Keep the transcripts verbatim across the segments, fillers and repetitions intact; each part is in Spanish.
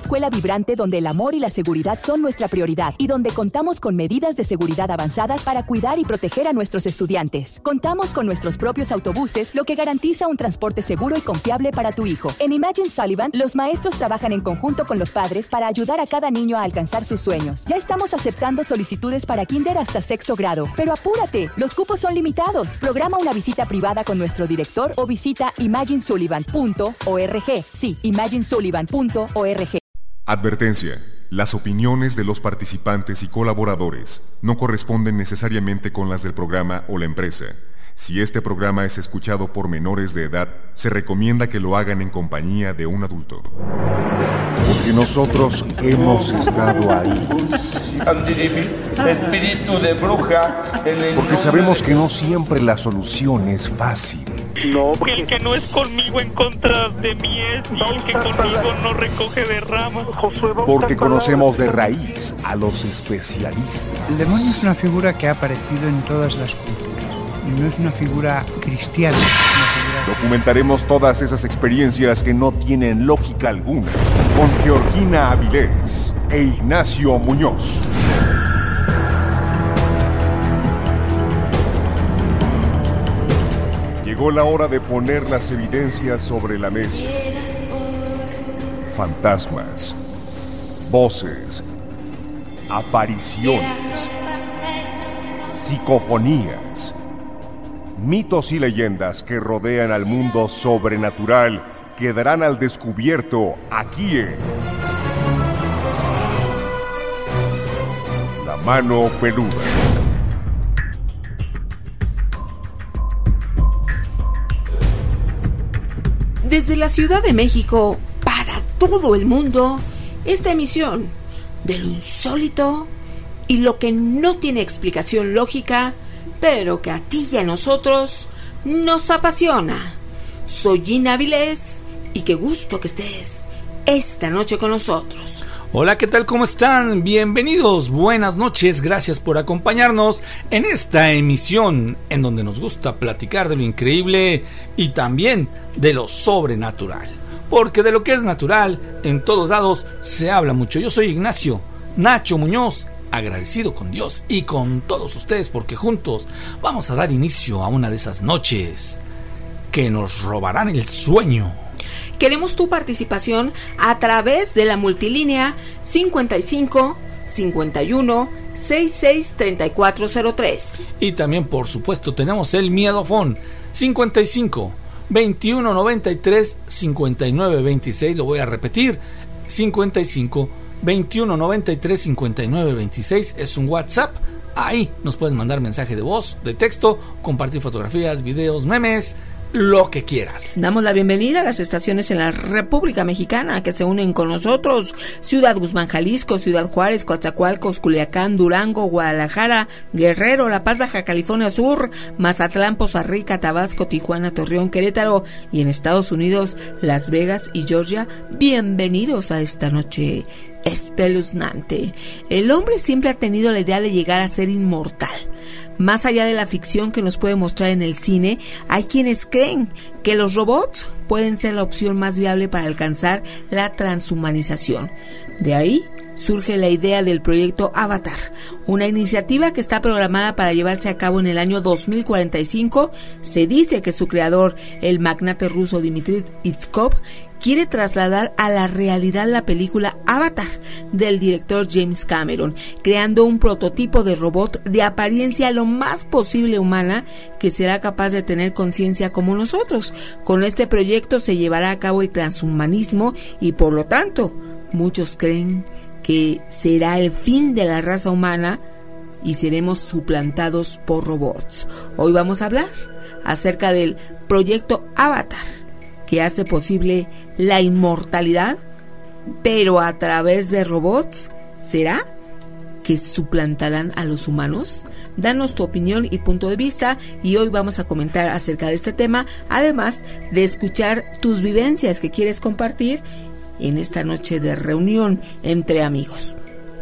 escuela vibrante donde el amor y la seguridad son nuestra prioridad y donde contamos con medidas de seguridad avanzadas para cuidar y proteger a nuestros estudiantes. Contamos con nuestros propios autobuses, lo que garantiza un transporte seguro y confiable para tu hijo. En Imagine Sullivan, los maestros trabajan en conjunto con los padres para ayudar a cada niño a alcanzar sus sueños. Ya estamos aceptando solicitudes para kinder hasta sexto grado, pero apúrate, los cupos son limitados. Programa una visita privada con nuestro director o visita imagine sullivan punto org. Sí, imagine sullivan punto org. Advertencia. Las opiniones de los participantes y colaboradores no corresponden necesariamente con las del programa o la empresa. Si este programa es escuchado por menores de edad, se recomienda que lo hagan en compañía de un adulto. Porque nosotros hemos estado ahí. Espíritu de bruja. Porque sabemos que no siempre la solución es fácil. No, porque el que no es conmigo en contra de mí es, y el que conmigo no recoge de ramas. Porque conocemos de raíz a los especialistas. El demonio es una figura que ha aparecido en todas las culturas. Y no es una figura cristiana. Es una figura... Documentaremos todas esas experiencias que no tienen lógica alguna con Georgina Avilés e Ignacio Muñoz. Llegó la hora de poner las evidencias sobre la mesa. Fantasmas, voces, apariciones, psicofonías, mitos y leyendas que rodean al mundo sobrenatural quedarán al descubierto aquí en La Mano Peluda. Desde la Ciudad de México, para todo el mundo, esta emisión de lo insólito y lo que no tiene explicación lógica, pero que a ti y a nosotros nos apasiona. Soy Gina Avilés y qué gusto que estés esta noche con nosotros. Hola, ¿qué tal? ¿Cómo están? Bienvenidos, buenas noches, gracias por acompañarnos en esta emisión en donde nos gusta platicar de lo increíble y también de lo sobrenatural. Porque de lo que es natural, en todos lados se habla mucho. Yo soy Ignacio Nacho Muñoz, agradecido con Dios y con todos ustedes porque juntos vamos a dar inicio a una de esas noches que nos robarán el sueño. Queremos tu participación a través de la multilínea cincuenta y cinco, cincuenta y uno, sesenta y seis, treinta y cuatro cero tres. Y también, por supuesto, tenemos el miedofón cincuenta y cinco, veintiuno, noventa y tres, cincuenta y nueve, veintiséis. Lo voy a repetir: cincuenta y cinco, veintiuno, noventa y tres, cincuenta y nueve, veintiséis. Es un WhatsApp. Ahí nos puedes mandar mensaje de voz, de texto, compartir fotografías, videos, memes, lo que quieras. Damos la bienvenida a las estaciones en la República Mexicana que se unen con nosotros: Ciudad Guzmán, Jalisco; Ciudad Juárez, Coatzacoalcos, Culiacán, Durango, Guadalajara, Guerrero, La Paz, Baja California Sur, Mazatlán, Poza Rica, Tabasco, Tijuana, Torreón, Querétaro, y en Estados Unidos, Las Vegas y Georgia. Bienvenidos a esta noche espeluznante. El hombre siempre ha tenido la idea de llegar a ser inmortal. Más allá de la ficción que nos puede mostrar en el cine, hay quienes creen que los robots pueden ser la opción más viable para alcanzar la transhumanización. De ahí surge la idea del proyecto Avatar, una iniciativa que está programada para llevarse a cabo en el año dos mil cuarenta y cinco. Se dice que su creador, el magnate ruso Dmitry Itzhakov, quiere trasladar a la realidad la película Avatar del director James Cameron, creando un prototipo de robot de apariencia lo más posible humana que será capaz de tener conciencia como nosotros. Con este proyecto se llevará a cabo el transhumanismo y, por lo tanto, muchos creen que será el fin de la raza humana y seremos suplantados por robots. Hoy vamos a hablar acerca del proyecto Avatar, que hace posible la inmortalidad, pero a través de robots. ¿Será que suplantarán a los humanos? Danos tu opinión y punto de vista, y hoy vamos a comentar acerca de este tema, además de escuchar tus vivencias que quieres compartir en esta noche de reunión entre amigos.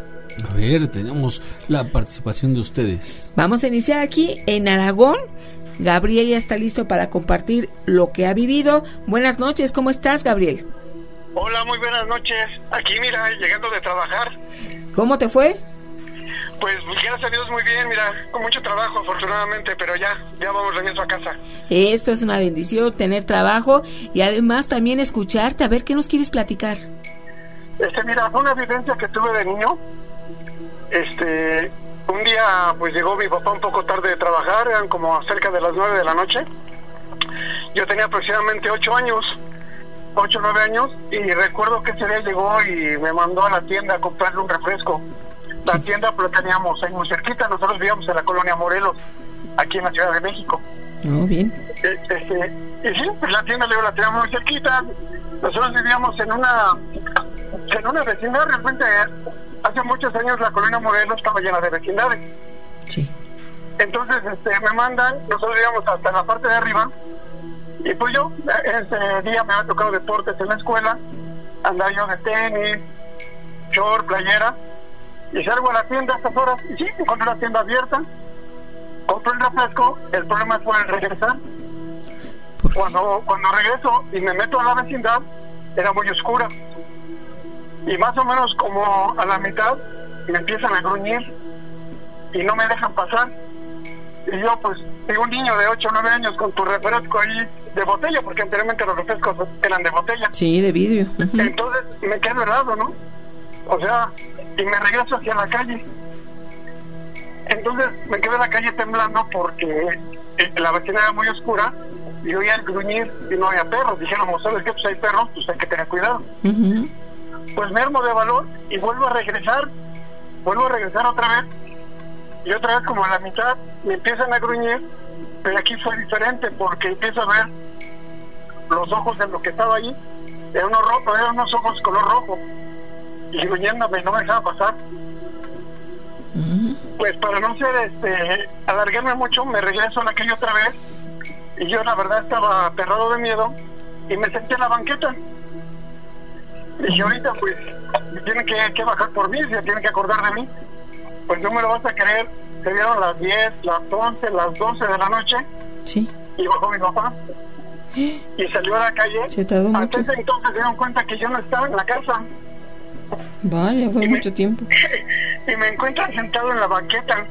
A ver, tenemos la participación de ustedes. Vamos a iniciar aquí en Aragón. Gabriel ya está listo para compartir lo que ha vivido. Buenas noches, ¿cómo estás, Gabriel? Hola, muy buenas noches. Aquí, mira, llegando de trabajar. ¿Cómo te fue? Pues gracias a Dios muy bien, mira, con mucho trabajo afortunadamente, pero ya, ya vamos regreso a casa. Esto es una bendición, tener trabajo y además también escucharte, a ver qué nos quieres platicar. Este, mira, fue una vivencia que tuve de niño. Este, un día pues llegó mi papá un poco tarde de trabajar, eran como cerca de las nueve de la noche. Yo tenía aproximadamente ocho años, ocho o nueve años, y recuerdo que ese día llegó y me mandó a la tienda a comprarle un refresco. La tienda pues, la teníamos ahí muy cerquita, nosotros vivíamos en la colonia Morelos, aquí en la Ciudad de México. Oh, bien. Este, y sí, pues la tienda luego la teníamos muy cerquita. Nosotros vivíamos en una en una vecindad, realmente hace muchos años la colonia Morelos estaba llena de vecindades. Sí. Entonces este, me mandan, nosotros vivíamos hasta la parte de arriba, y pues yo, ese día me había tocado deportes en la escuela, andaba yo de tenis, short, playera, y salgo a la tienda a estas horas, y sí, encontré la tienda abierta, compré el refresco, el problema fue el regresar. Cuando, cuando regreso y me meto a la vecindad, era muy oscura, y más o menos como a la mitad me empiezan a gruñir y no me dejan pasar. Y yo pues, tengo un niño de ocho o nueve años con tu refresco ahí de botella, porque anteriormente los refrescos eran de botella. Sí, de vidrio. Uh-huh. Entonces me quedo helado, ¿no? O sea, y me regreso hacia la calle. Entonces me quedo en la calle temblando porque la vecina era muy oscura y oía el gruñir y no había perros. Dijeron, ¿sabes qué? Pues hay perros, pues hay que tener cuidado. Uh-huh. Pues me armo de valor y vuelvo a regresar, vuelvo a regresar otra vez, y otra vez como a la mitad me empiezan a gruñir, pero aquí fue diferente porque empiezo a ver los ojos de lo que estaba ahí, eran unos rojos, eran unos ojos color rojo, y gruñéndome, no me dejaba pasar. Uh-huh. Pues para no ser, este, alargarme mucho, me regreso a la calle otra vez, y yo la verdad estaba aterrado de miedo, y me senté en la banqueta. Y ahorita pues tienen que, que bajar por mí, se tienen que acordar de mí. Pues no me lo vas a creer, se dieron las diez, las once, las doce de la noche. Sí. Y bajó mi papá y salió a la calle. Se tardó mucho. Hasta ese entonces se dieron cuenta que yo no estaba en la casa. Vaya, fue y mucho me, tiempo. Y me encuentran sentado en la banqueta.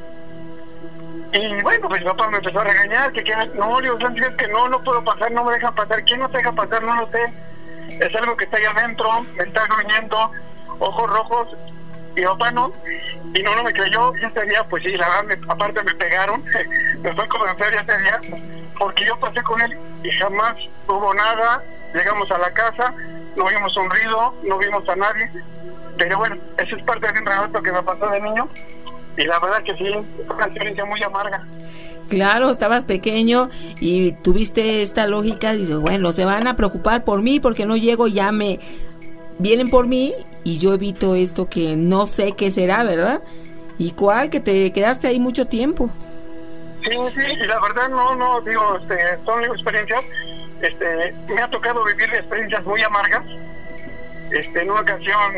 Y bueno, pues mi papá me empezó a regañar, que, que no, Dios, es que no, no puedo pasar, no me dejan pasar. ¿Quién no te deja pasar? No lo sé. Es algo que está ahí adentro, me está gruñendo, ojos rojos, y papá no, y no, no me creyó. Y ese día, pues sí, la verdad, me, aparte me pegaron, me fue como en feria ese día, porque yo pasé con él y jamás hubo nada. Llegamos a la casa, no vimos un ruido, no vimos a nadie, pero bueno, eso es parte de un relato que me pasó de niño, y la verdad que sí, fue una experiencia muy amarga. Claro, estabas pequeño y tuviste esta lógica, dices, bueno, se van a preocupar por mí porque no llego, ya me vienen por mí y yo evito esto que no sé qué será, ¿verdad? ¿Y cuál? Que te quedaste ahí mucho tiempo. Sí, sí, y la verdad no, no, digo, este, son experiencias, este, me ha tocado vivir experiencias muy amargas. Este, en una ocasión,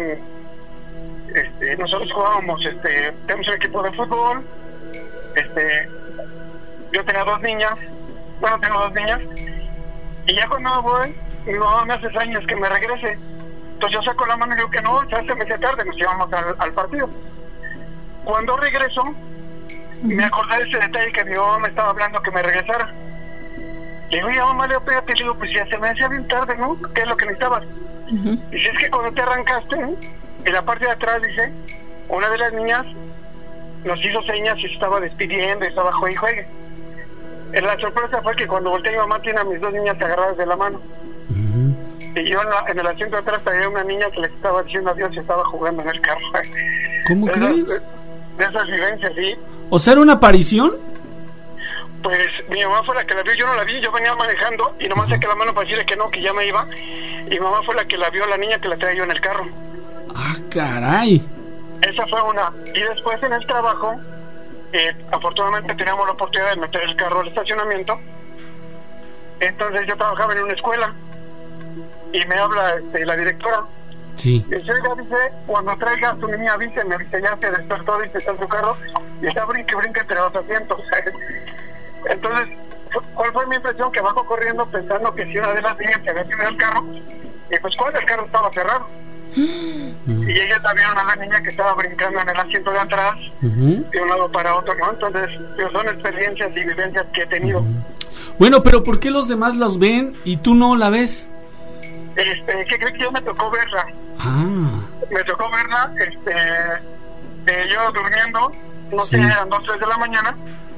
este, nosotros jugábamos, este, tenemos un equipo de fútbol, este, yo tenía dos niñas, bueno, tengo dos niñas, y ya cuando voy, mi mamá me hace señas que me regrese. Entonces yo saco la mano y digo que no, ya se me hace tarde, nos llevamos al, al partido. Cuando regreso, me acordé de ese detalle que mi mamá me estaba hablando que me regresara. Le digo, ya mamá, Leo, pégate, le digo, pues ya se me hacía bien tarde, ¿no? ¿Qué es lo que necesitabas? Uh-huh. Y si es que cuando te arrancaste, en la parte de atrás, dice, una de las niñas nos hizo señas y se estaba despidiendo y estaba juegue y juegue. La sorpresa fue que cuando volteé, mi mamá tiene a mis dos niñas agarradas de la mano. Uh-huh. Y yo en, la, en el asiento de atrás traía una niña que les estaba diciendo adiós y estaba jugando en el carro. ¿Cómo de crees? Esas, de esas vivencias, sí. ¿O sea, era una aparición? Pues mi mamá fue la que la vio, yo no la vi, yo venía manejando y nomás uh-huh. saqué la mano para decirle que no, que ya me iba. Y mi mamá fue la que la vio, la niña que la traía yo en el carro. ¡Ah, caray! Esa fue una. Y después en el trabajo, Eh, afortunadamente teníamos la oportunidad de meter el carro al estacionamiento. Entonces yo trabajaba en una escuela y me habla este, la directora. Sí. Y dice, dice, cuando traiga a tu niña, avíseme, dice, ya se despertó, dice, está en su carro y está brinque, brinque entre los asientos. Entonces, ¿cuál fue mi impresión? Que bajo corriendo pensando que si una de las niñas se había subido al carro Y pues cuando el carro estaba cerrado. Uh-huh. Y ellas también a la niña que estaba brincando en el asiento de atrás, uh-huh. de un lado para otro, ¿no? Entonces, pues, son experiencias y vivencias que he tenido. Uh-huh. Bueno, pero ¿por qué los demás los ven y tú no la ves? Este, ¿qué crees que yo me tocó verla? Ah. Me tocó verla, este, eh, yo durmiendo, no sí. sé, eran dos, tres de la mañana,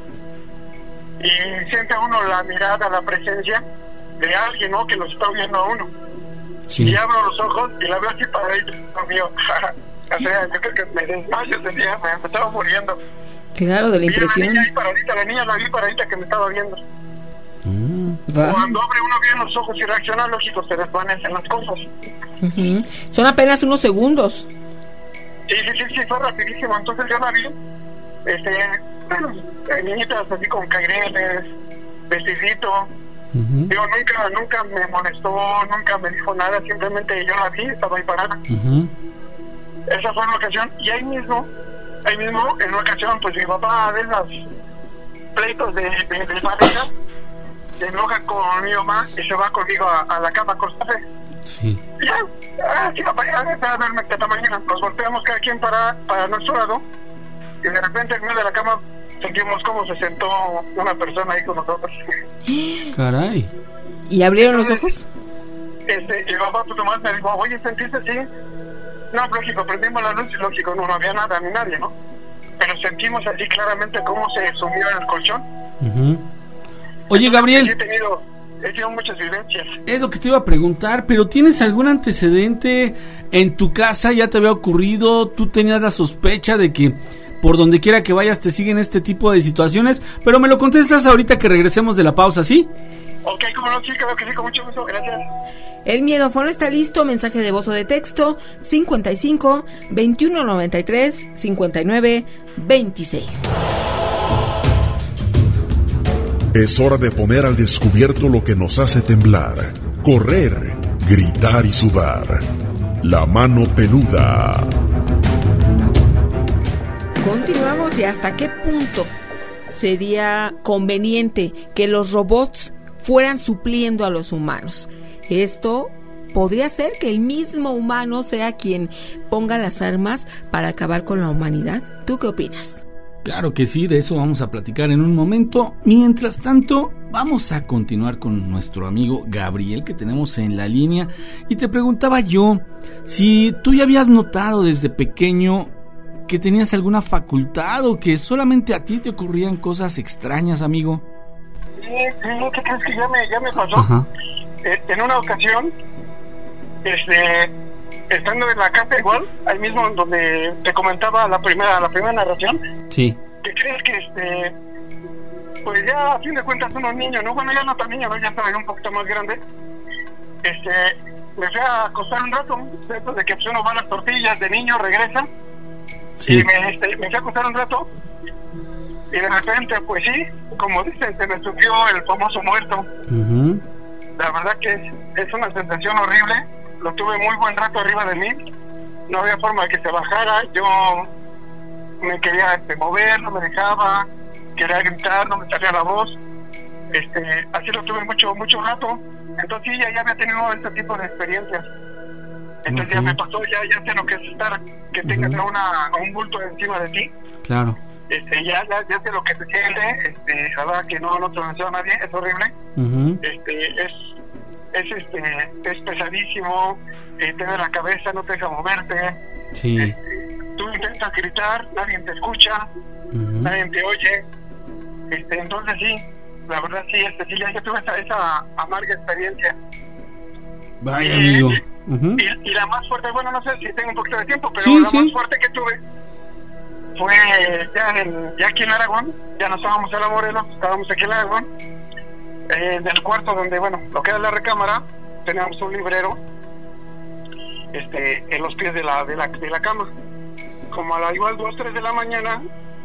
y siente uno la mirada, la presencia de alguien, ¿no? Que nos está viendo a uno. Sí. Y abro los ojos y la veo así paradita, Dios mío. O sea, yo creo que me desmayo ese día, me, me estaba muriendo. Claro, de la impresión. Y la niña ahí paradita, la niña la vi paradita que me estaba viendo. Mm, Cuando abre uno bien los ojos y reacciona, lógico, se desvanecen las cosas. Uh-huh. Son apenas unos segundos. Sí, sí, sí, sí, fue rapidísimo. Entonces yo la vi, este, niñitas así con caireles, vestidito. Uh-huh. Digo, nunca, nunca me molestó, nunca me dijo nada, simplemente yo la vi, estaba ahí parada. Uh-huh. Esa fue una ocasión, y ahí mismo, ahí mismo, en una ocasión, pues mi papá de esos pleitos de, de, de pareja, se enoja con mi mamá y se va conmigo a, a la cama a acostarse. Sí. Y ya, ah, sí, papá, ya, a verme esta mañana, nos volteamos cada quien para, para nuestro lado, y de repente en medio de la cama sentimos cómo se sentó una persona ahí con nosotros. Caray. ¿Y abrieron los ojos? Este, y papá pues nomás me dijo, oye, ¿sentiste así? No, lógico, prendimos la luz y lógico, no, no había nada ni nadie, ¿no? Pero sentimos así claramente cómo se sumió en el colchón. Uh-huh. Oye, Gabriel. He tenido, he tenido muchas vivencias. Es lo que te iba a preguntar, pero ¿tienes algún antecedente en tu casa? ¿Ya te había ocurrido? ¿Tú tenías la sospecha de que por donde quiera que vayas te siguen este tipo de situaciones? Pero me lo contestas ahorita que regresemos de la pausa, ¿sí? Ok, como no, sí, creo que sí, con mucho gusto, gracias. El miedofono está listo, mensaje de voz o de texto, cincuenta y cinco, veintiuno noventa y tres, cincuenta y nueve, veintiséis. Es hora de poner al descubierto lo que nos hace temblar, correr, gritar y sudar. La mano peluda. Continuamos. ¿Y hasta qué punto sería conveniente que los robots fueran supliendo a los humanos? Esto podría ser que el mismo humano sea quien ponga las armas para acabar con la humanidad. ¿Tú qué opinas? Claro que sí, de eso vamos a platicar en un momento. Mientras tanto, vamos a continuar con nuestro amigo Gabriel, que tenemos en la línea. Y te preguntaba yo si tú ya habías notado desde pequeño que tenías alguna facultad o que solamente a ti te ocurrían cosas extrañas, amigo. Sí, sí, ¿qué crees que ya me, ya me pasó? Ajá. Eh, en una ocasión, este, estando en la casa igual, ahí mismo donde te comentaba la primera, la primera narración. Sí. ¿Qué crees que este, pues ya a fin de cuentas uno niño, ¿no? Bueno, ya no tan niño, ¿no? Ya estaba un poquito más grande. Este, me fui a acostar un rato, después de que pues, uno va a las tortillas de niño, regresa. Sí. Y me, este, me fui a acostar un rato. Y de repente, pues sí, como dicen, se me subió el famoso muerto. Uh-huh. La verdad que es, es una sensación horrible. Lo tuve muy buen rato arriba de mí. No había forma de que se bajara. Yo me quería este, mover, no me dejaba. Quería gritar, no me salía la voz. Este, así lo tuve mucho mucho rato. Entonces sí, ya, ya había tenido este tipo de experiencias. Entonces okay. ya me pasó, ya, ya sé lo que es estar, que tengas uh-huh. una, un bulto encima de ti. Claro. Este, ya, ya, ya sé lo que se siente, este, la verdad que no, no te lo deseo a nadie, es horrible. Uh-huh. Este, es, es, este, es pesadísimo, eh, te da la cabeza, no te deja moverte. Sí. Este, tú intentas gritar, nadie te escucha, uh-huh. nadie te oye. Este, entonces sí, la verdad sí, este, sí, ya, ya tuve esa, esa amarga experiencia. Vaya, y, amigo. Uh-huh. Y, y la más fuerte, bueno, no sé si tengo un poquito de tiempo, pero sí, la sí. más fuerte que tuve fue ya, en, ya aquí en Aragón. Ya no estábamos en la Morelos, estábamos aquí en Aragón, eh, en el cuarto donde, bueno, lo que era la recámara, teníamos un librero este, en los pies de la, de la, de la cama. Como a la igual dos, tres de la mañana,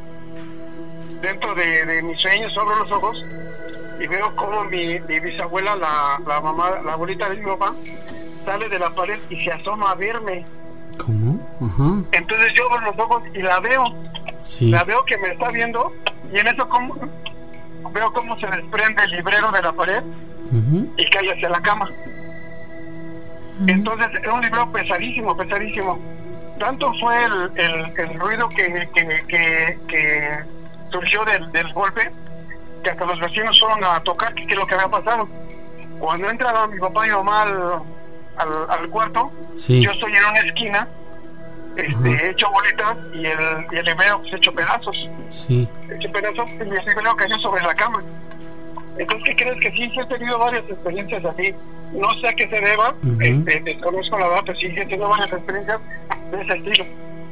dentro de, de mis sueños, abro los ojos y veo como mi, mi bisabuela, la, la mamá, la abuelita de mi papá, sale de la pared y se asoma a verme. ¿Cómo? Ajá. Entonces yo abro los ojos y la veo. Sí. La veo que me está viendo y en eso como veo cómo se desprende el librero de la pared uh-huh. y cae hacia la cama. Uh-huh. Entonces era un libro pesadísimo, pesadísimo. Tanto fue el, el, el ruido que, que, que, que surgió del, del golpe, que hasta los vecinos fueron a tocar qué es lo que había pasado. Cuando entraron mi papá y mi mamá al, al, al cuarto, sí. Yo estoy en una esquina, este, uh-huh. hecho bolitas, y el, y el librero pues hecho pedazos. Sí. Hecho pedazos, y el librero cayó sobre la cama. Entonces, ¿qué crees? Que sí, sí he tenido varias experiencias así. No sé a qué se deba, uh-huh. este, desconozco la verdad, pero sí, sí he tenido varias experiencias de ese estilo.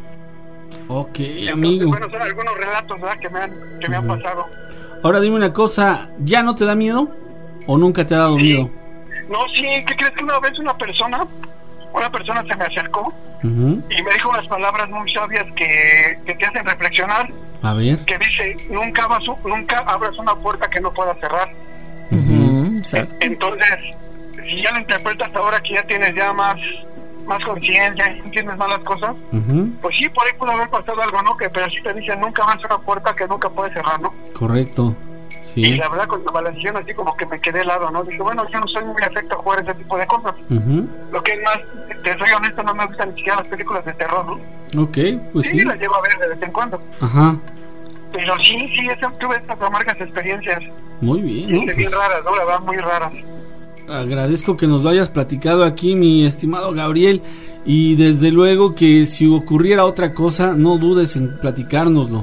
Ok, entonces, amigo. Bueno, son algunos relatos, ¿verdad?, que me han, que uh-huh. me han pasado. Ahora dime una cosa, ¿ya no te da miedo? ¿O nunca te ha dado sí. miedo? No, sí, ¿qué crees? Que una vez una persona, una persona se me acercó uh-huh. y me dijo unas palabras muy sabias que, que te hacen reflexionar. A ver. Que dice, nunca, abras, nunca abras una puerta que no puedas cerrar. Uh-huh. Entonces, si ya lo interpretas ahora que ya tienes ya más más conciencia y entiendes más las cosas, uh-huh. pues sí, por ahí puede haber pasado algo, ¿no? Que pero sí te dicen, nunca abras una puerta que nunca puedes cerrar, ¿no? Correcto. Sí. Y la verdad, cuando me la decían así como que me quedé helado, ¿no? Dije, bueno, yo no soy muy afecto a jugar ese tipo de cosas. Uh-huh. Lo que es más, te soy honesto, no me gustan ni siquiera las películas de terror, ¿no? Ok, pues sí. Sí, las llevo a ver de vez en cuando. Ajá. Pero sí, sí, eso, tuve estas amargas experiencias. Muy bien, ¿no? Pues, bien raras, ¿no? La verdad, muy raras. Agradezco que nos lo hayas platicado aquí, mi estimado Gabriel, y desde luego que si ocurriera otra cosa, no dudes en platicárnoslo.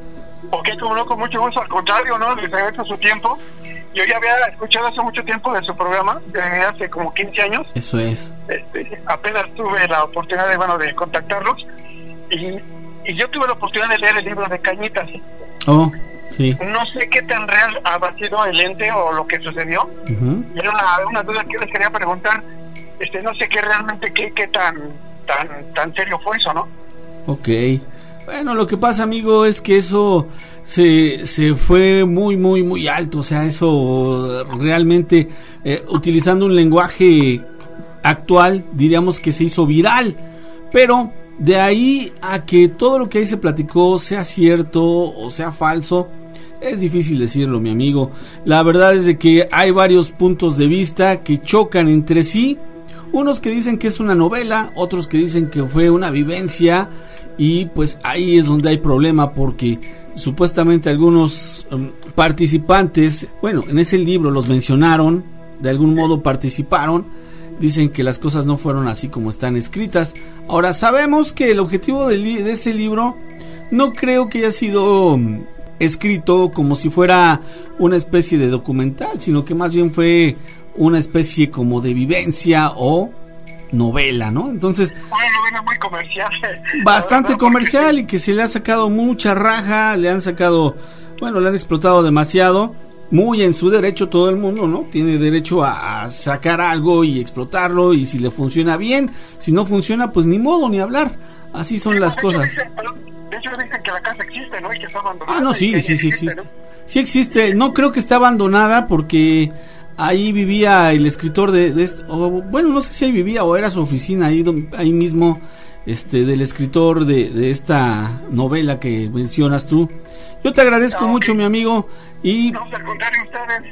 Ok, como no, con mucho gusto, al contrario, ¿no? Les agradezco su tiempo. Yo ya había escuchado hace mucho tiempo de su programa, desde hace como quince años. Eso es. Este, apenas tuve la oportunidad de, bueno, de contactarlos, y, y yo tuve la oportunidad de leer el libro de Cañitas. Oh, sí. No sé qué tan real ha sido el ente o lo que sucedió. Uh-huh. Era una, una duda que les quería preguntar. Este, no sé qué realmente, qué, qué tan, tan, tan serio fue eso, ¿no? Ok. Bueno, lo que pasa, amigo, es que eso se, se fue muy, muy, muy alto. O sea, eso realmente, eh, utilizando un lenguaje actual, diríamos que se hizo viral. Pero de ahí a que todo lo que ahí se platicó sea cierto o sea falso, es difícil decirlo, mi amigo. La verdad es de que hay varios puntos de vista que chocan entre sí. Unos que dicen que es una novela, otros que dicen que fue una vivencia. Y pues ahí es donde hay problema, porque supuestamente algunos um, participantes, bueno, en ese libro los mencionaron, de algún modo participaron, dicen que las cosas no fueron así como están escritas. Ahora, sabemos que el objetivo de, li- de ese libro no creo que haya sido um, escrito como si fuera una especie de documental, sino que más bien fue una especie como de vivencia o novela, ¿no? Entonces, una novela muy comercial, bastante comercial, y que se le ha sacado mucha raja, le han sacado, bueno, le han explotado demasiado, muy en su derecho todo el mundo, ¿no? Tiene derecho a, a sacar algo y explotarlo, y si le funciona bien, si no funciona, pues ni modo, ni hablar, así son sí, las cosas. Dicen, de hecho dicen que la casa existe, ¿no? Y que está abandonada. Ah, no, sí, sí, sí existe. ¿no? Sí existe, no creo que esté abandonada porque ahí vivía el escritor de, de este, o, bueno, no sé si ahí vivía o era su oficina ahí, ahí mismo, este, del escritor de, de esta novela que mencionas tú. Yo te agradezco no, mucho, okay. mi amigo, y no, al contrario, ustedes.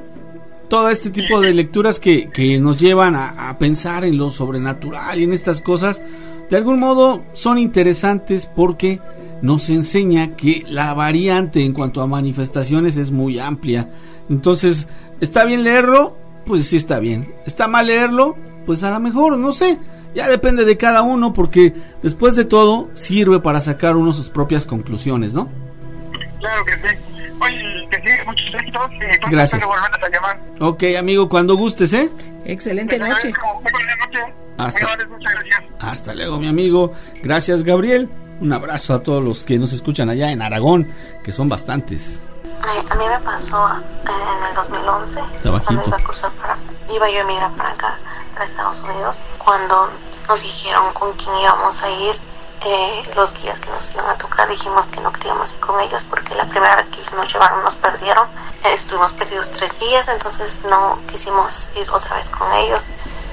Todo este tipo de lecturas que, que nos llevan a, a pensar en lo sobrenatural y en estas cosas, de algún modo son interesantes porque nos enseña que la variante en cuanto a manifestaciones es muy amplia. Entonces, ¿está bien leerlo? Pues sí está bien. ¿Está mal leerlo? Pues a lo mejor, no sé. Ya depende de cada uno, porque después de todo sirve para sacar uno sus propias conclusiones, ¿no? Claro que sí. Oye, que sí, muchos éxitos y gracias. A llamar. Ok, amigo, cuando gustes, ¿eh? Excelente noche. Muy buena noche. Hasta, muy muchas gracias. Hasta luego, mi amigo. Gracias, Gabriel. Un abrazo a todos los que nos escuchan allá en Aragón, que son bastantes. A mí me pasó en el dos mil once, cuando iba a cruzar para, iba yo a emigrar para acá, para Estados Unidos, cuando nos dijeron con quién íbamos a ir, eh, los guías que nos iban a tocar, dijimos que no queríamos ir con ellos porque la primera vez que ellos nos llevaron nos perdieron, eh, estuvimos perdidos tres días, entonces no quisimos ir otra vez con ellos,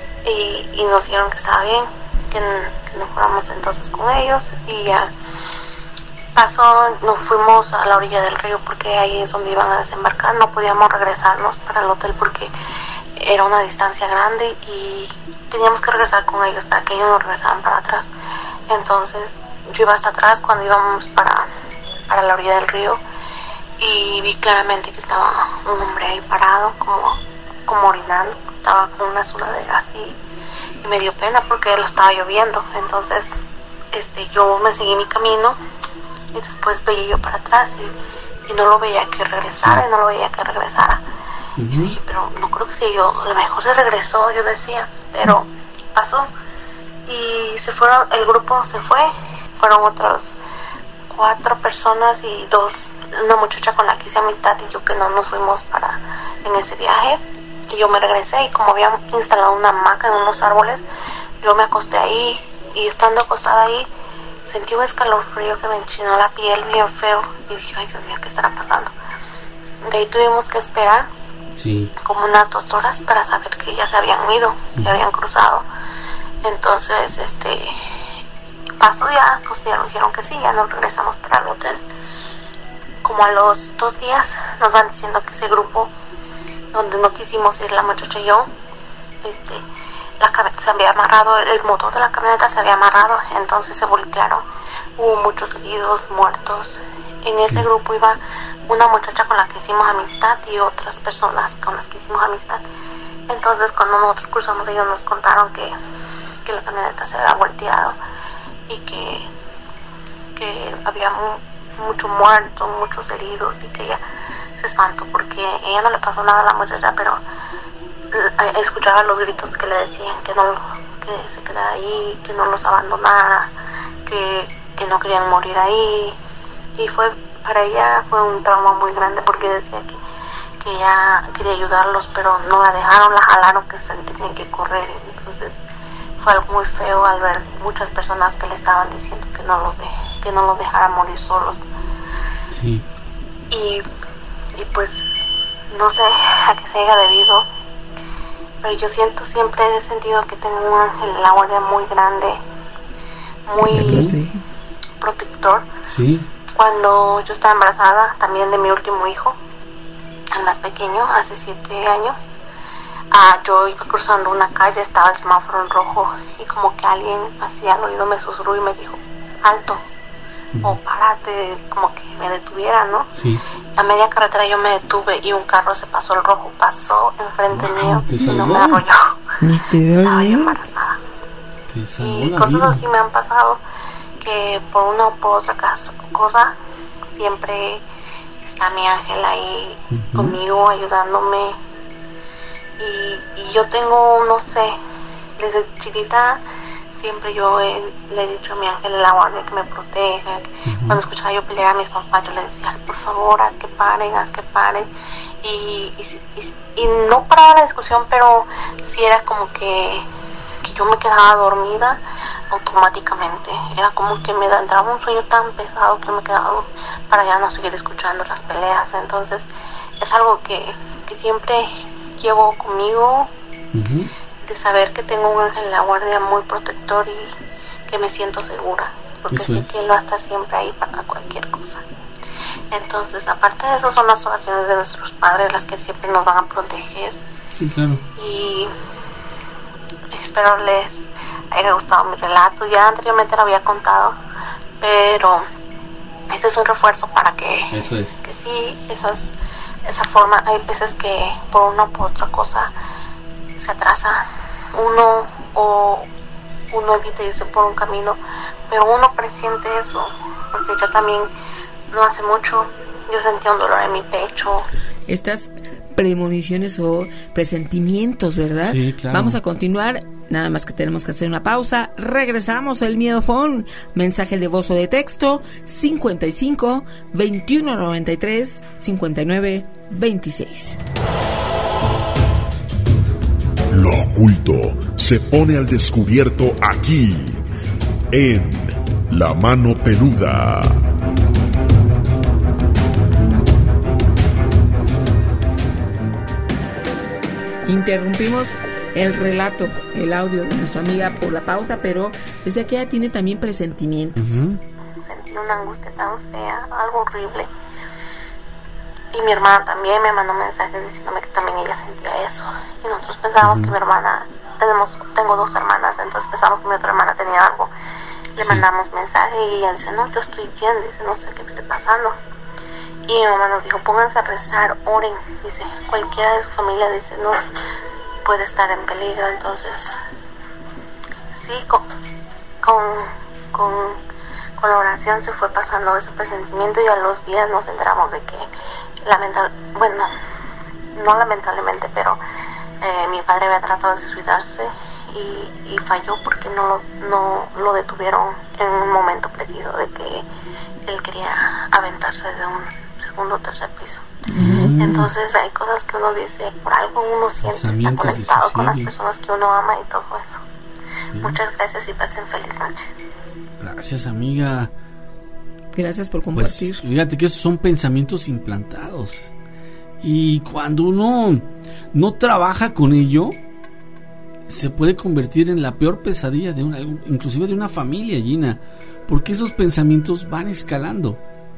y, y nos dijeron que estaba bien, que, que no fuéramos entonces con ellos, y ya pasó, nos fuimos a la orilla del río porque ahí es donde iban a desembarcar, no podíamos regresarnos para el hotel porque era una distancia grande y teníamos que regresar con ellos para que ellos no regresaran para atrás. Entonces yo iba hasta atrás cuando íbamos para, para la orilla del río y vi claramente que estaba un hombre ahí parado como, como orinando, estaba con una sudadera así y me dio pena porque lo estaba lloviendo. Entonces este, yo me seguí mi camino y después veía yo para atrás y, y no lo veía que regresara y no lo veía que regresara. Uh-huh. Y dije, pero no creo que sea yo, a lo mejor se regresó, yo decía, pero pasó y se fueron, el grupo se fue, fueron otras cuatro personas y dos, una muchacha con la que hice amistad y yo que no nos fuimos para en ese viaje. Y yo me regresé y como habían instalado una hamaca en unos árboles, yo me acosté ahí y estando acostada ahí sentí un escalofrío que me enchinó la piel bien feo y dije, ay Dios mío, ¿qué estará pasando? De ahí tuvimos que esperar sí. como unas dos horas para saber que ya se habían ido, que habían cruzado. Entonces, este, pasó ya, pues ya nos dijeron que sí, ya nos regresamos para el hotel. Como a los dos días nos van diciendo que ese grupo donde no quisimos ir la muchacha y yo, este, la camioneta se había amarrado, el motor de la camioneta se había amarrado, entonces se voltearon, hubo muchos heridos, muertos. En ese grupo iba una muchacha con la que hicimos amistad y otras personas con las que hicimos amistad. Entonces cuando nosotros cruzamos ellos nos contaron que, que la camioneta se había volteado y que, que había mu- mucho muerto, muchos heridos y que ella se espantó porque a ella no le pasó nada a la muchacha, pero eh, escuchaba los gritos que le decían que no, que se quedara ahí, que no los abandonara, que, que no querían morir ahí. Y fue, para ella fue un trauma muy grande porque decía que, que ella quería ayudarlos, pero no la dejaron, la jalaron, que se tenían que correr. Entonces fue algo muy feo al ver muchas personas que le estaban diciendo que no los de, que no los dejaran morir solos. Sí. Y, y pues no sé a qué se haya debido, pero yo siento, siempre he sentido que tengo un ángel en la guardia muy grande, muy protector. Sí. Cuando yo estaba embarazada también de mi último hijo, el más pequeño, hace siete años, ah, yo iba cruzando una calle, estaba el semáforo en rojo y como que alguien así al oído me susurró y me dijo, alto, uh-huh. o párate, como que me detuviera, ¿no? Sí. A media carretera yo me detuve y un carro se pasó el rojo, pasó enfrente wow, mío y no me arrolló. Estaba yo embarazada. Y cosas vida. así me han pasado, que por una o por otra cosa siempre está mi ángel ahí uh-huh. conmigo, ayudándome. Y, y yo tengo, no sé, desde chiquita siempre yo he, le he dicho a mi ángel en la guardia que me proteja. Uh-huh. Cuando escuchaba yo pelear a mis papás, yo les decía, por favor, haz que paren, haz que paren. Y, y, y, y no paraba la discusión, pero sí era como que, que yo me quedaba dormida automáticamente. Era como que me entraba un sueño tan pesado que me quedaba para ya no seguir escuchando las peleas. Entonces es algo que, que siempre llevo conmigo, uh-huh. de saber que tengo un ángel en la guardia muy protector y que me siento segura, porque eso sé es. que él va a estar siempre ahí para cualquier cosa. Entonces, aparte de eso, son las oraciones de nuestros padres las que siempre nos van a proteger. Sí, claro. Y espero les haya gustado mi relato. Ya anteriormente lo había contado, pero ese es un refuerzo para que, eso es. que sí, esas, esa forma, hay veces que por una o por otra cosa se atrasa uno o uno evita irse por un camino, pero uno presiente eso, porque yo también no hace mucho yo sentía un dolor en mi pecho. Estas premoniciones o presentimientos, ¿verdad? Sí, claro. Vamos a continuar, nada más que tenemos que hacer una pausa. Regresamos al Miedofón, mensaje de voz o de texto cincuenta y cinco, veintiuno noventa y tres, cincuenta y nueve, veintiséis. Lo oculto se pone al descubierto aquí, en La Mano Peluda. Interrumpimos el relato, el audio de nuestra amiga por la pausa, pero desde que ella tiene también presentimientos. Uh-huh. Sentí una angustia tan fea, algo horrible. y mi hermana también me mandó mensajes diciéndome que también ella sentía eso. Y nosotros pensábamos uh-huh. que mi hermana, tenemos, tengo dos hermanas, entonces pensábamos que mi otra hermana tenía algo. Le sí. mandamos mensaje y ella dice, no, yo estoy bien, dice, no sé qué esté pasando. Y mi mamá nos dijo, pónganse a rezar, oren, dice, cualquiera de su familia, dice, no puede estar en peligro. Entonces, sí, con, con, con, con la oración se fue pasando ese presentimiento y a los días nos enteramos de que, lamentable, bueno, no lamentablemente, pero eh, mi padre había tratado de suicidarse y, y falló porque no, no lo detuvieron en un momento preciso de que él quería aventarse de un segundo o tercer piso. Mm. Entonces hay cosas que uno dice, por algo uno siente, está conectado con las personas que uno ama y todo eso. Sí. Muchas gracias y pasen feliz noche. Gracias, amiga. Gracias por compartir. Pues, fíjate que esos son pensamientos implantados. Y cuando uno no trabaja con ello, se puede convertir en la peor pesadilla de una, inclusive de una familia, Gina, porque esos pensamientos van escalando.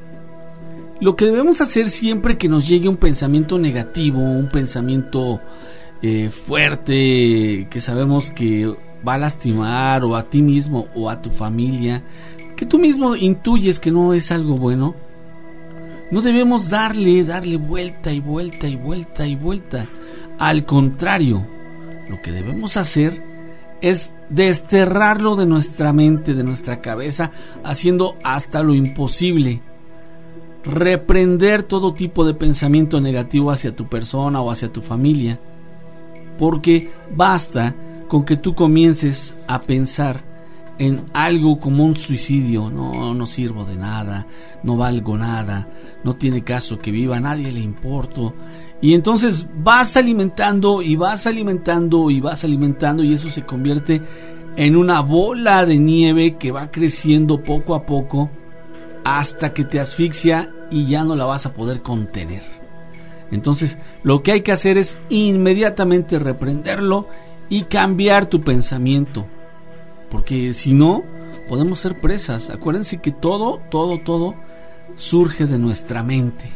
Lo que debemos hacer siempre que nos llegue un pensamiento negativo, un pensamiento eh, fuerte, que sabemos que va a lastimar o a ti mismo o a tu familia, que tú mismo intuyes que no es algo bueno, no debemos darle, darle vuelta y vuelta y vuelta y vuelta. Al contrario, lo que debemos hacer es desterrarlo de nuestra mente, de nuestra cabeza, haciendo hasta lo imposible. Reprender todo tipo de pensamiento negativo hacia tu persona o hacia tu familia, porque basta con que tú comiences a pensar en algo como un suicidio. No, no sirvo de nada, no valgo nada, no tiene caso que viva, a nadie le importo. Y entonces vas alimentando y vas alimentando y vas alimentando y eso se convierte en una bola de nieve que va creciendo poco a poco hasta que te asfixia y ya no la vas a poder contener. Entonces lo que hay que hacer es inmediatamente reprenderlo y cambiar tu pensamiento, porque si no podemos ser presas. Acuérdense que todo, todo, todo surge de nuestra mente.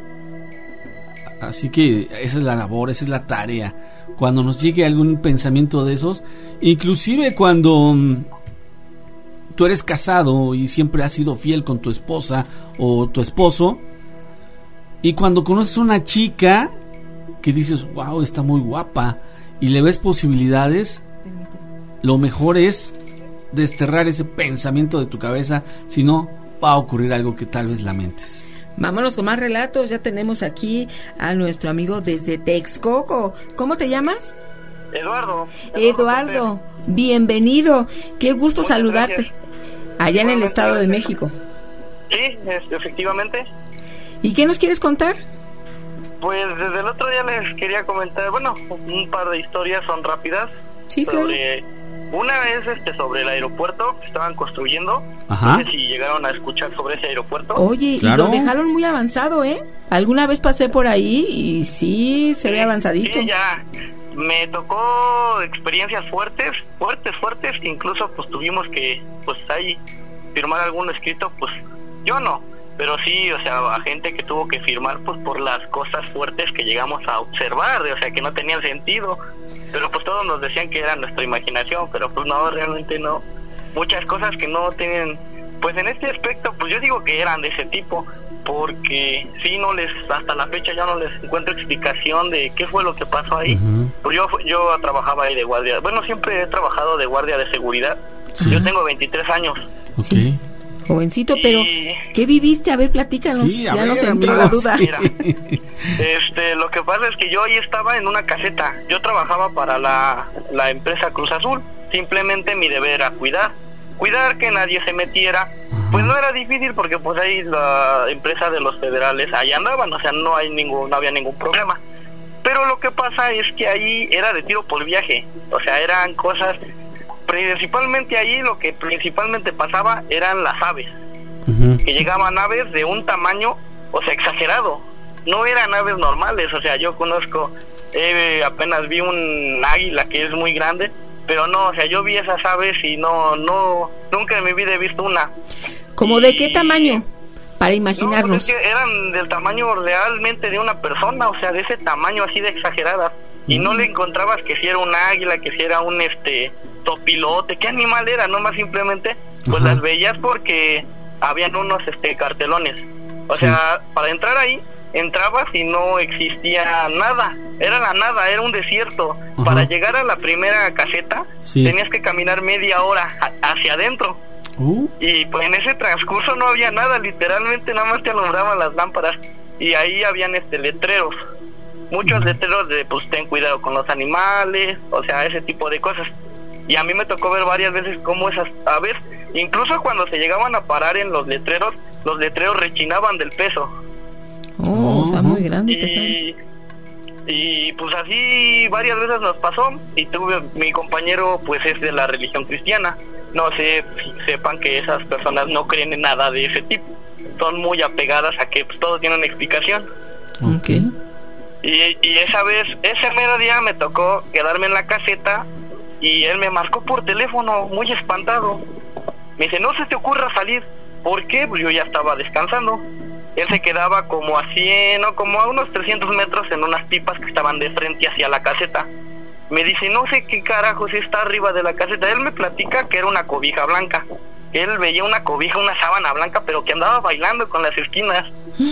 Así que esa es la labor, esa es la tarea. Cuando nos llegue algún pensamiento de esos, inclusive cuando um, tú eres casado y siempre has sido fiel con tu esposa o tu esposo, y cuando conoces a una chica que dices, wow, está muy guapa, y le ves posibilidades, lo mejor es desterrar ese pensamiento de tu cabeza, si no va a ocurrir algo que tal vez lamentes. Vámonos con más relatos. Ya tenemos aquí a nuestro amigo desde Texcoco. ¿Cómo te llamas? Eduardo. Eduardo, Eduardo bienvenido. Qué gusto Muchas saludarte. Gracias. Allá en el Estado de México. Sí, efectivamente. ¿Y qué nos quieres contar? Pues desde el otro día les quería comentar, bueno, un par de historias, son rápidas. Sí, sobre, claro. Una vez este, sobre el aeropuerto que estaban construyendo. Ajá. No sé si llegaron a escuchar sobre ese aeropuerto. Oye, claro. Y lo dejaron muy avanzado, ¿eh? Alguna vez pasé por ahí y sí, se sí, ve avanzadito. Sí, ya. Me tocó experiencias fuertes, fuertes, fuertes. Incluso pues tuvimos que, pues ahí, firmar algún escrito, pues yo no. Pero sí, o sea, a gente que tuvo que firmar pues por las cosas fuertes que llegamos a observar, o sea, que no tenían sentido. Pero pues todos nos decían que era nuestra imaginación, pero pues no, realmente no. Muchas cosas que no tienen, pues en este aspecto, pues yo digo que eran de ese tipo, porque sí, no les, hasta la fecha ya no les encuentro explicación de qué fue lo que pasó ahí. Uh-huh. Pues yo, yo trabajaba ahí de guardia, bueno, siempre he trabajado de guardia de seguridad. Sí. Yo tengo veintitrés años. Ok. Sí. Jovencito, pero ¿qué viviste? A ver, platícanos. Sí, a ya ver, nos entró amigos. la duda. Mira, este, lo que pasa es que yo ahí estaba en una caseta. Yo trabajaba para la, la empresa Cruz Azul. Simplemente mi deber era cuidar. Cuidar que nadie se metiera. Pues no era difícil porque pues ahí la empresa de los federales ahí andaban. O sea, no hay ningún, no había ningún problema. Pero lo que pasa es que ahí era de tiro por viaje. O sea, eran cosas... Principalmente allí lo que principalmente pasaba eran las aves, uh-huh. que llegaban aves de un tamaño, o sea, exagerado, no eran aves normales. O sea, yo conozco, eh, apenas vi un águila que es muy grande, pero no, o sea, yo vi esas aves y no, no, nunca en mi vida he visto una. ¿Cómo y... de qué tamaño? Para imaginarnos. No, pues es que eran del tamaño realmente de una persona, o sea, de ese tamaño así de exagerada. Y no le encontrabas que si era un águila, que si era un este topilote, qué animal era, nomás simplemente pues Ajá. las veías porque habían unos este cartelones. O sí. sea, para entrar ahí, entrabas y no existía nada, era la nada, era un desierto. Ajá. Para llegar a la primera caseta, sí. tenías que caminar media hora a- hacia adentro. Uh. Y pues en ese transcurso no había nada, literalmente nada más te alumbraban las lámparas. Y ahí habían este letreros. Muchos letreros de, pues, ten cuidado con los animales, o sea, ese tipo de cosas. Y a mí me tocó ver varias veces cómo esas aves, incluso cuando se llegaban a parar en los letreros, los letreros rechinaban del peso. Oh, uh-huh. O sea, muy grande. Y, y pues así varias veces nos pasó, y tuve, mi compañero pues es de la religión cristiana. No sé si sepan que esas personas no creen en nada de ese tipo. Son muy apegadas a que pues, todo tiene una explicación. Okay. Y, y esa vez, ese mero día me tocó quedarme en la caseta y él me marcó por teléfono, muy espantado. Me dice, no se te ocurra salir. ¿Por qué? Pues yo ya estaba descansando. Él se quedaba como a cien o como a unos trescientos metros en unas pipas que estaban de frente hacia la caseta. Me dice, no sé qué carajos está arriba de la caseta. Él me platica que era una cobija blanca. Él veía una cobija, una sábana blanca, pero que andaba bailando con las esquinas.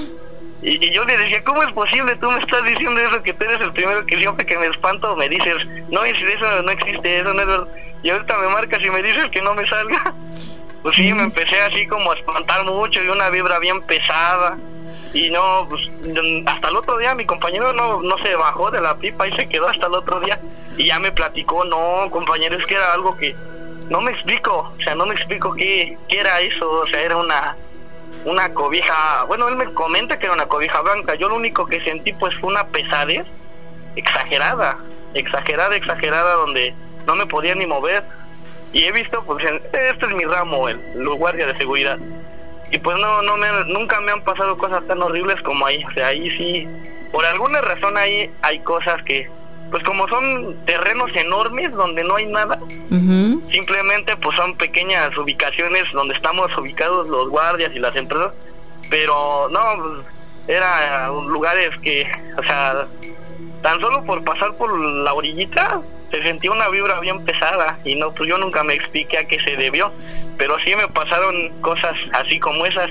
Y, y yo le decía, ¿cómo es posible? Tú me estás diciendo eso, que tú eres el primero que siempre que me espanto me dices, no, eso no existe, eso no es verdad. Y ahorita me marcas y me dices que no me salga. Pues sí, me empecé así como a espantar mucho y una vibra bien pesada. Y no, pues hasta el otro día mi compañero no, no se bajó de la pipa y se quedó hasta el otro día. Y ya me platicó, no, compañero, es que era algo que no me explico, o sea, no me explico qué, qué era eso, o sea, era una... una cobija, bueno, él me comenta que era una cobija blanca. Yo lo único que sentí pues fue una pesadez exagerada, exagerada, exagerada, donde no me podía ni mover. Y he visto, pues, en, este es mi ramo, el, los guardias de seguridad. Y pues no, no me, nunca me han pasado cosas tan horribles como ahí. O sea, ahí sí, por alguna razón ahí hay cosas que, pues como son terrenos enormes donde no hay nada, uh-huh. simplemente pues son pequeñas ubicaciones donde estamos ubicados los guardias y las empresas, pero no, pues, eran lugares que, o sea, tan solo por pasar por la orillita se sentía una vibra bien pesada y no, pues yo nunca me expliqué a qué se debió, pero sí me pasaron cosas así como esas.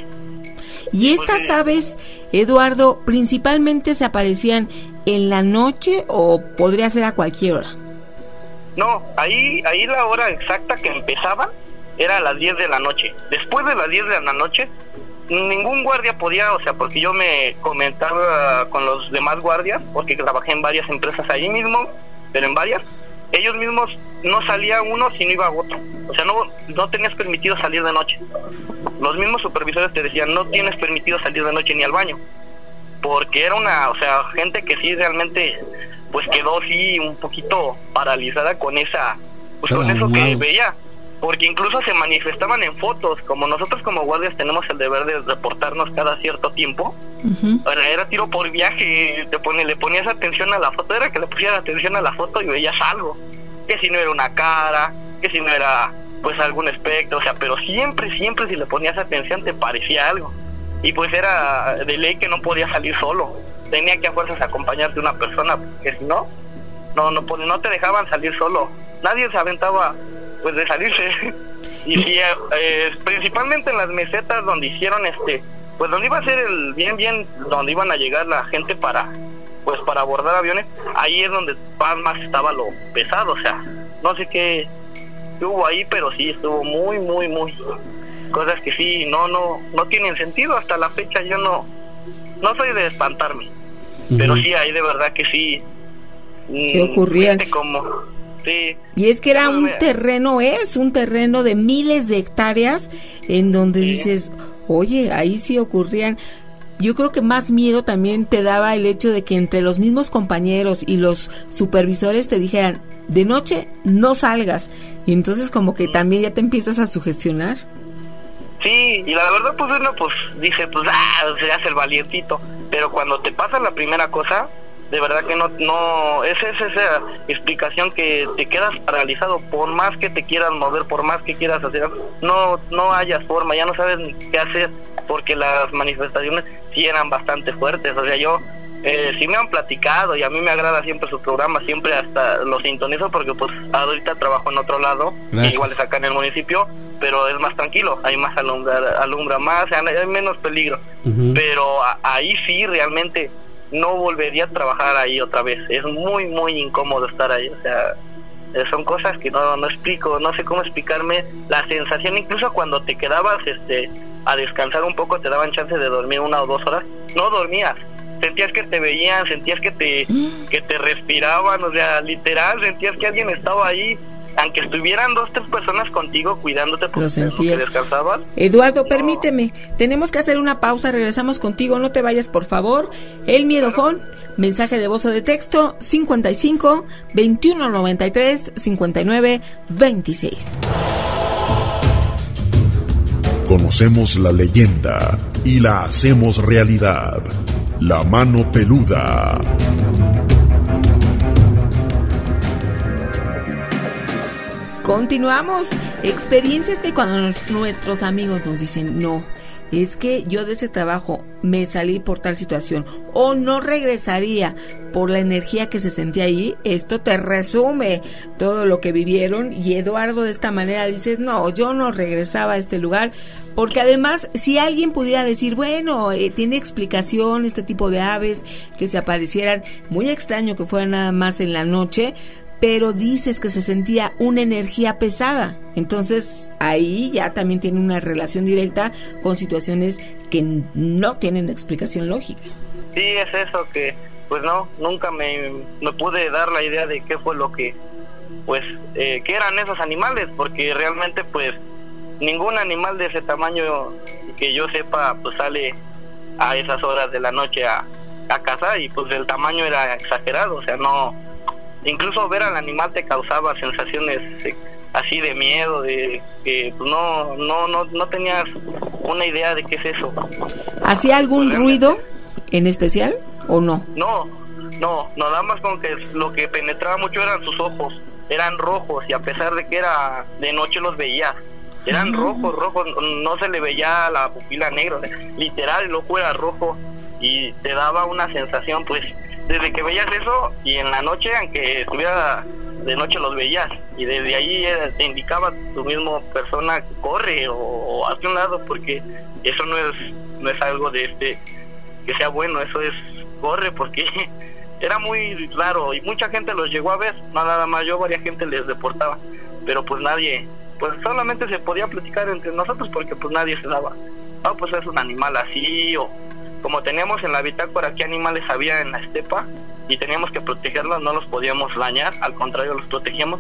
Y estas pues, aves, Eduardo, principalmente se aparecían en la noche o podría ser a cualquier hora. No, ahí ahí la hora exacta que empezaban era a las diez de la noche. Después de las diez de la noche, ningún guardia podía, o sea, porque yo me comentaba con los demás guardias, porque trabajé en varias empresas ahí mismo, pero en varias, ellos mismos no salía uno si no iba a otro. O sea, no, no tenías permitido salir de noche. Los mismos supervisores te decían, no tienes permitido salir de noche ni al baño. Porque era una, o sea, gente que sí realmente, pues quedó sí un poquito paralizada con esa, pues con eso que veía. Porque incluso se manifestaban en fotos, como nosotros como guardias tenemos el deber de reportarnos cada cierto tiempo. Uh-huh. Era, era tiro por viaje, te pone, le ponías atención a la foto, era que le pusieras atención a la foto y veías algo. Que si no era una cara, que si no era pues algún espectro, o sea, pero siempre, siempre si le ponías atención te parecía algo. Y pues era de ley que no podía salir solo, tenía que a fuerzas acompañarte una persona, porque si no, no, no, no te dejaban salir solo, nadie se aventaba pues de salirse. Y sí, eh, principalmente en las mesetas donde hicieron este, pues donde iba a ser el bien bien, donde iban a llegar la gente para, pues para abordar aviones, ahí es donde más estaba lo pesado, o sea, no sé qué hubo ahí, pero sí estuvo muy, muy, muy, cosas que sí, no, no, no tienen sentido hasta la fecha. Yo no, no soy de espantarme, uh-huh. pero sí, ahí de verdad que sí, sí ocurrían. Como, sí. Y es que era un terreno, es un terreno de miles de hectáreas en donde sí. dices, oye, ahí sí ocurrían. Yo creo que más miedo también te daba el hecho de que entre los mismos compañeros y los supervisores te dijeran, de noche no salgas, y entonces como que también ya te empiezas a sugestionar. Sí, y la verdad pues uno pues dice, pues ah, se hace el valientito, pero cuando te pasa la primera cosa, de verdad que no, no, es, es esa explicación que te quedas paralizado, por más que te quieras mover, por más que quieras hacer, no, no hayas forma, ya no sabes qué hacer, porque las manifestaciones sí eran bastante fuertes. O sea, yo eh, sí me han platicado y a mí me agrada siempre su programa, siempre hasta lo sintonizo porque pues ahorita trabajo en otro lado, que igual es acá en el municipio, pero es más tranquilo, hay más alumbra, alumbra más, hay menos peligro. Uh-huh. Pero a, ahí sí realmente no volvería a trabajar ahí otra vez, es muy muy incómodo estar ahí, o sea, son cosas que no, no explico, no sé cómo explicarme la sensación, incluso cuando te quedabas este a descansar un poco, te daban chance de dormir una o dos horas, no dormías, sentías que te veían, sentías que te que te respiraban, o sea, literal, sentías que alguien estaba ahí, aunque estuvieran dos, tres personas contigo cuidándote porque que descansabas. Eduardo, no. Permíteme, tenemos que hacer una pausa, regresamos contigo, no te vayas por favor. El Miedofón, mensaje de voz o de texto, cincuenta y cinco, veintiuno noventa y tres, cincuenta y nueve, veintiséis. Conocemos la leyenda y la hacemos realidad. La mano peluda. Continuamos. Experiencias que cuando nos, nuestros amigos nos dicen no, es que yo de ese trabajo me salí por tal situación o no regresaría por la energía que se sentía ahí, esto te resume todo lo que vivieron. Y Eduardo de esta manera dice, no, yo no regresaba a este lugar, porque además si alguien pudiera decir, bueno, eh, tiene explicación este tipo de aves que se aparecieran, muy extraño que fuera nada más en la noche, pero dices que se sentía una energía pesada, entonces ahí ya también tiene una relación directa con situaciones que no tienen explicación lógica. Sí, es eso que, pues no, nunca me, me pude dar la idea de qué fue lo que, pues, eh, qué eran esos animales, porque realmente, pues, ningún animal de ese tamaño que yo sepa, pues sale a esas horas de la noche a, a cazar, y pues el tamaño era exagerado, o sea, no... Incluso ver al animal te causaba sensaciones eh, así de miedo, de que pues, no no no no tenías una idea de qué es eso. ¿Hacía algún ruido en especial o no? No, no, nada más con que lo que penetraba mucho eran sus ojos, eran rojos, y a pesar de que era de noche los veías, eran ah. rojos, rojos, no se le veía la pupila negra, literal el ojo era rojo y te daba una sensación, pues, desde que veías eso, y en la noche, aunque estuviera de noche, los veías, y desde ahí eh, te indicaba tu mismo persona, corre o, o hazte un lado, porque eso no es no es algo de este que sea bueno, eso es corre, porque era muy raro y mucha gente los llegó a ver, no nada más yo, varias gente les reportaba, pero pues nadie, pues solamente se podía platicar entre nosotros porque pues nadie se daba, ah, pues es un animal así, o como teníamos en la bitácora qué animales había en la estepa y teníamos que protegerlos, no los podíamos dañar, al contrario los protegíamos,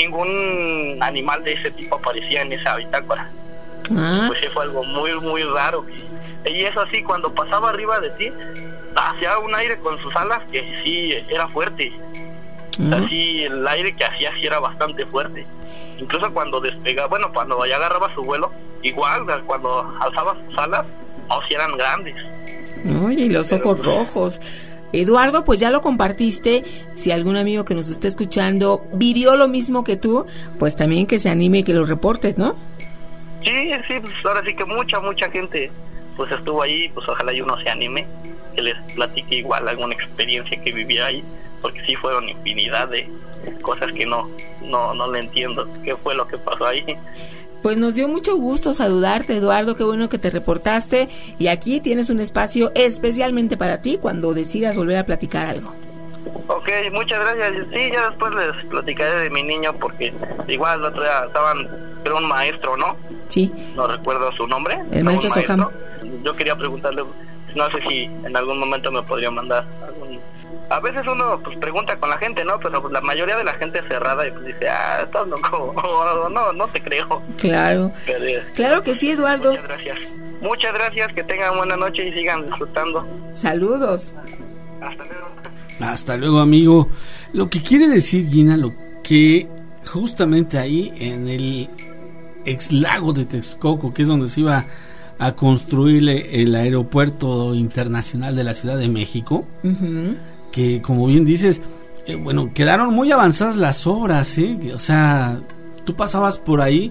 ningún animal de ese tipo aparecía en esa bitácora. Ah. Pues sí, fue algo muy muy raro, y eso sí, cuando pasaba arriba de ti hacía un aire con sus alas que sí era fuerte, uh-huh. Así el aire que hacía sí era bastante fuerte, incluso cuando despegaba, bueno, cuando ya agarraba su vuelo, igual cuando alzaba sus alas, o si eran grandes. Oye, y los ojos rojos. Eduardo, pues ya lo compartiste. Si algún amigo que nos esté escuchando vivió lo mismo que tú, pues también que se anime y que lo reportes, ¿no? Sí, sí, pues ahora sí que mucha, mucha gente pues estuvo ahí, pues ojalá y uno se anime, que les platique igual alguna experiencia que vivía ahí, porque sí fueron infinidad de cosas que no, no, no le entiendo qué fue lo que pasó ahí. Pues nos dio mucho gusto saludarte, Eduardo, qué bueno que te reportaste, y aquí tienes un espacio especialmente para ti cuando decidas volver a platicar algo. Ok, muchas gracias. Sí, ya después les platicaré de mi niño, porque igual el otro día estaban, era un maestro, ¿no? Sí. No recuerdo su nombre. El maestro Soham. Yo quería preguntarle, no sé si en algún momento me podría mandar algún... A veces uno pues pregunta con la gente, ¿no? Pero pues la mayoría de la gente es cerrada y pues dice, ah, estás loco, o no, no te creo. Claro, Pero, claro que sí, Eduardo. Muchas gracias. Muchas gracias, que tengan buena noche y sigan disfrutando. Saludos. Hasta luego. Hasta luego, amigo. Lo que quiere decir, Gina, lo que justamente ahí en el ex lago de Texcoco, que es donde se iba a construir el aeropuerto internacional de la Ciudad de México, uh-huh. que como bien dices, eh, bueno, quedaron muy avanzadas las obras, ¿eh? O sea, tú pasabas por ahí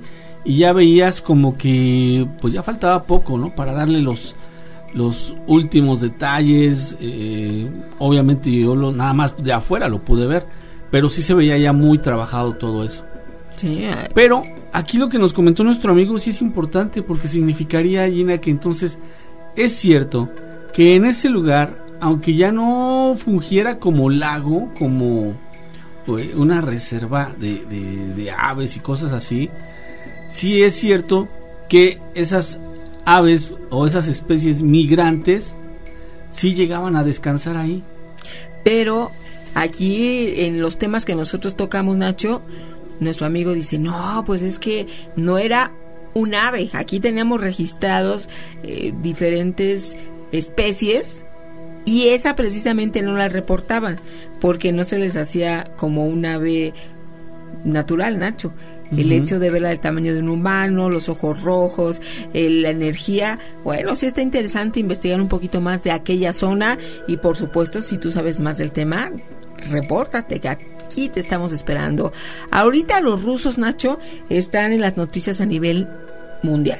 y ya veías como que pues ya faltaba poco, ¿no? Para darle los los últimos detalles. Eh, obviamente yo lo, nada más de afuera lo pude ver, pero sí se veía ya muy trabajado todo eso. Sí. Pero aquí lo que nos comentó nuestro amigo sí es importante, porque significaría, Gina, que entonces es cierto que en ese lugar, aunque ya no fungiera como lago, como una reserva de, de, de aves y cosas así, sí es cierto que esas aves o esas especies migrantes sí llegaban a descansar ahí. Pero aquí en los temas que nosotros tocamos, Nacho, nuestro amigo dice, no, pues es que no era un ave. Aquí teníamos registrados eh, diferentes especies y esa precisamente no la reportaban porque no se les hacía como un ave natural, Nacho. El uh-huh. hecho de verla del tamaño de un humano, los ojos rojos, eh, la energía, bueno, sí está interesante investigar un poquito más de aquella zona y por supuesto, si tú sabes más del tema, repórtate, que aquí te estamos esperando. Ahorita los rusos, Nacho, están en las noticias a nivel mundial.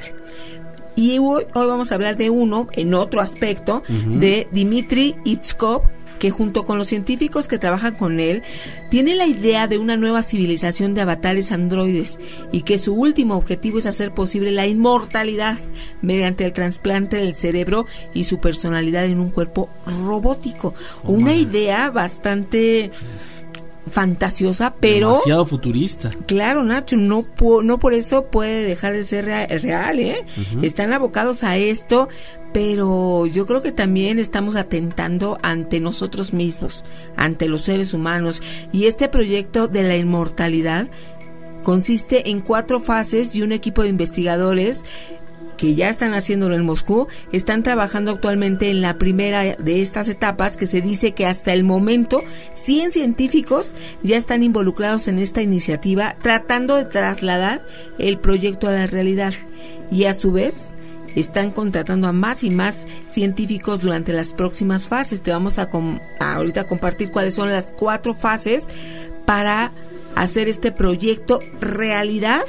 Y hoy, hoy vamos a hablar de uno, en otro aspecto, uh-huh. de Dmitry Itskov, que junto con los científicos que trabajan con él, tiene la idea de una nueva civilización de avatares androides y que su último objetivo es hacer posible la inmortalidad mediante el trasplante del cerebro y su personalidad en un cuerpo robótico. Oh, una man. idea bastante fantasiosa, pero demasiado futurista. Claro, Nacho, no po- no por eso puede dejar de ser rea- real, ¿eh? Uh-huh. Están abocados a esto, pero yo creo que también estamos atentando ante nosotros mismos, ante los seres humanos, y este proyecto de la inmortalidad consiste en cuatro fases y un equipo de investigadores que ya están haciéndolo en Moscú, están trabajando actualmente en la primera de estas etapas, que se dice que hasta el momento cien científicos ya están involucrados en esta iniciativa, tratando de trasladar el proyecto a la realidad, y a su vez están contratando a más y más científicos durante las próximas fases. Te vamos a, com- a ahorita compartir cuáles son las cuatro fases para hacer este proyecto realidad.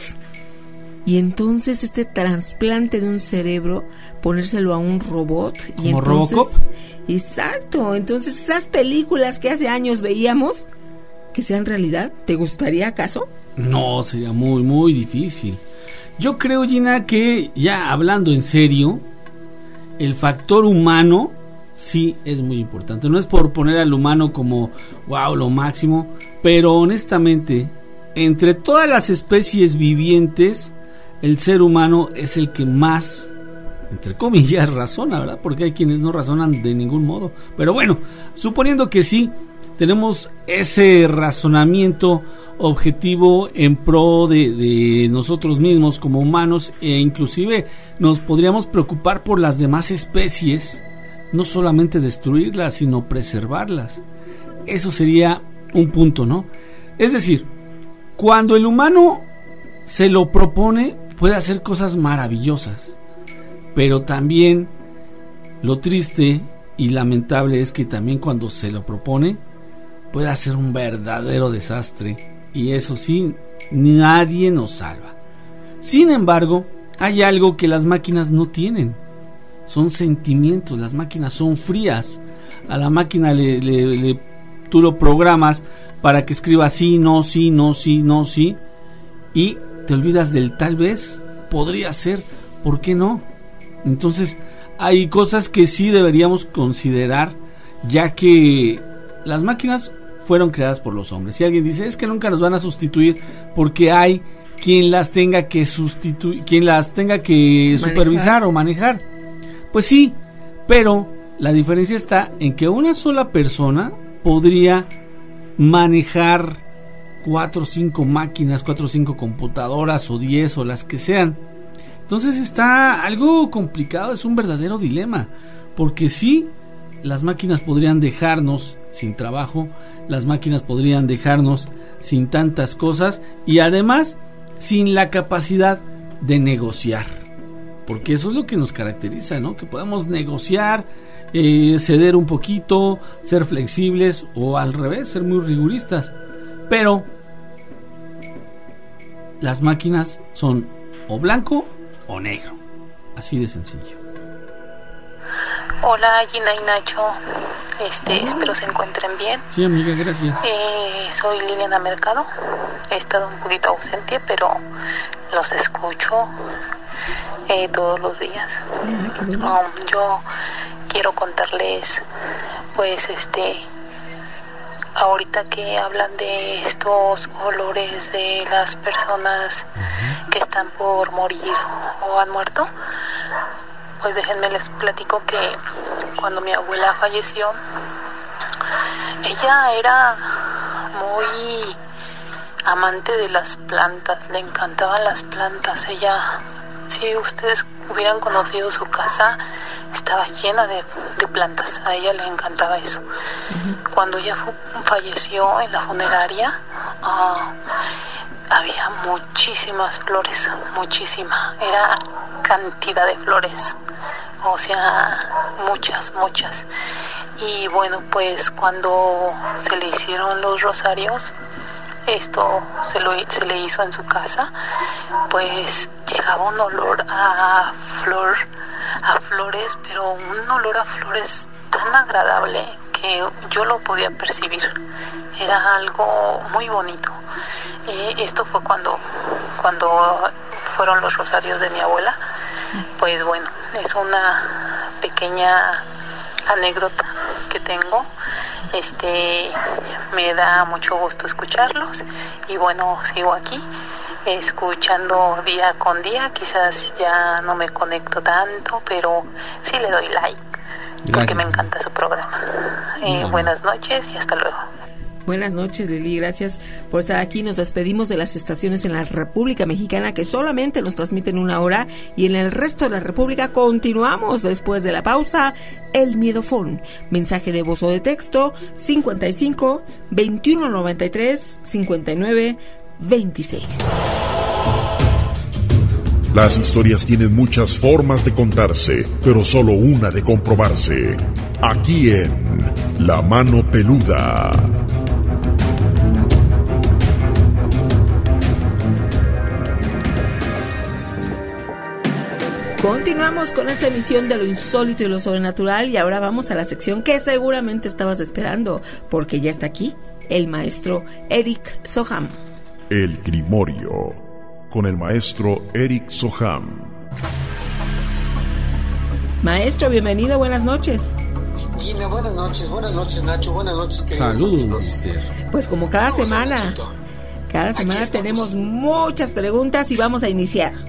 Y entonces este trasplante de un cerebro, ponérselo a un robot. ¿Como y entonces, Robocop? Exacto. Entonces esas películas que hace años veíamos, que sean realidad, ¿te gustaría acaso? No, sería muy, muy difícil. Yo creo, Gina, que ya hablando en serio, el factor humano sí es muy importante. No es por poner al humano como, wow, lo máximo, pero honestamente, entre todas las especies vivientes, el ser humano es el que más, entre comillas, razona, ¿verdad? Porque hay quienes no razonan de ningún modo. Pero bueno, suponiendo que sí, tenemos ese razonamiento objetivo en pro de, de nosotros mismos como humanos, e inclusive nos podríamos preocupar por las demás especies, no solamente destruirlas, sino preservarlas. Eso sería un punto, ¿no? Es decir, cuando el humano se lo propone, puede hacer cosas maravillosas, pero también lo triste y lamentable es que también cuando se lo propone puede hacer un verdadero desastre, y eso sí, nadie nos salva. Sin embargo, hay algo que las máquinas no tienen: son sentimientos. Las máquinas son frías. A la máquina le, le, le, tú lo programas para que escriba sí, no, sí, no, sí, no, sí, y te olvidas del tal vez, podría ser, ¿por qué no? Entonces hay cosas que sí deberíamos considerar, ya que las máquinas fueron creadas por los hombres. Si alguien dice, es que nunca nos van a sustituir porque hay quien las tenga que sustituir, quien las tenga que manejar. supervisar o manejar, pues sí, pero la diferencia está en que una sola persona podría manejar cuatro o cinco máquinas, cuatro o cinco computadoras o diez o las que sean. Entonces está algo complicado, es un verdadero dilema, porque sí, las máquinas podrían dejarnos sin trabajo, las máquinas podrían dejarnos sin tantas cosas y además sin la capacidad de negociar, porque eso es lo que nos caracteriza, ¿no? Que podamos negociar, eh, ceder un poquito, ser flexibles o al revés, ser muy riguristas. Pero las máquinas son o blanco o negro. Así de sencillo. Hola Gina y Nacho, este, espero se encuentren bien. Sí, amiga, gracias. Eh, soy Liliana Mercado, he estado un poquito ausente, pero los escucho eh, todos los días. Um, yo quiero contarles, pues, este, ahorita que hablan de estos olores de las personas que están por morir o han muerto. Pues déjenme les platico que cuando mi abuela falleció, ella era muy amante de las plantas, le encantaban las plantas. Ella, si ustedes hubieran conocido su casa, estaba llena de, de plantas, a ella le encantaba eso. Uh-huh. Cuando ella fu- falleció en la funeraria, uh, había muchísimas flores, muchísima, era cantidad de flores, o sea, muchas, muchas. Y bueno, pues cuando se le hicieron los rosarios, esto se, lo, se le hizo en su casa, pues llegaba un olor a flor, a flores, pero un olor a flores tan agradable que yo lo podía percibir. Era algo muy bonito. Eh, esto fue cuando, cuando fueron los rosarios de mi abuela. Pues bueno, es una pequeña anécdota que tengo. Este, me da mucho gusto escucharlos y bueno, sigo aquí escuchando día con día. Quizás ya no me conecto tanto, pero sí le doy like. Gracias. Porque me encanta su programa. Eh, no. Buenas noches y hasta luego. Buenas noches, Lili, gracias por estar aquí. Nos despedimos de las estaciones en la República Mexicana que solamente nos transmiten una hora, y en el resto de la República continuamos después de la pausa. El Miedofón, mensaje de voz o de texto cincuenta y cinco, veintiuno noventa y tres, cincuenta y nueve, veintiséis. Las historias tienen muchas formas de contarse, pero solo una de comprobarse. Aquí en La Mano Peluda. Continuamos con esta emisión de lo insólito y lo sobrenatural, y ahora vamos a la sección que seguramente estabas esperando, porque ya está aquí el maestro Eric Soham. El Grimorio, con el maestro Eric Soham. Maestro, bienvenido, buenas noches. Gina, buenas noches, buenas noches Nacho, buenas noches queridos. Saludos, mister. Pues como cada vamos semana, cada semana tenemos muchas preguntas y vamos a iniciar.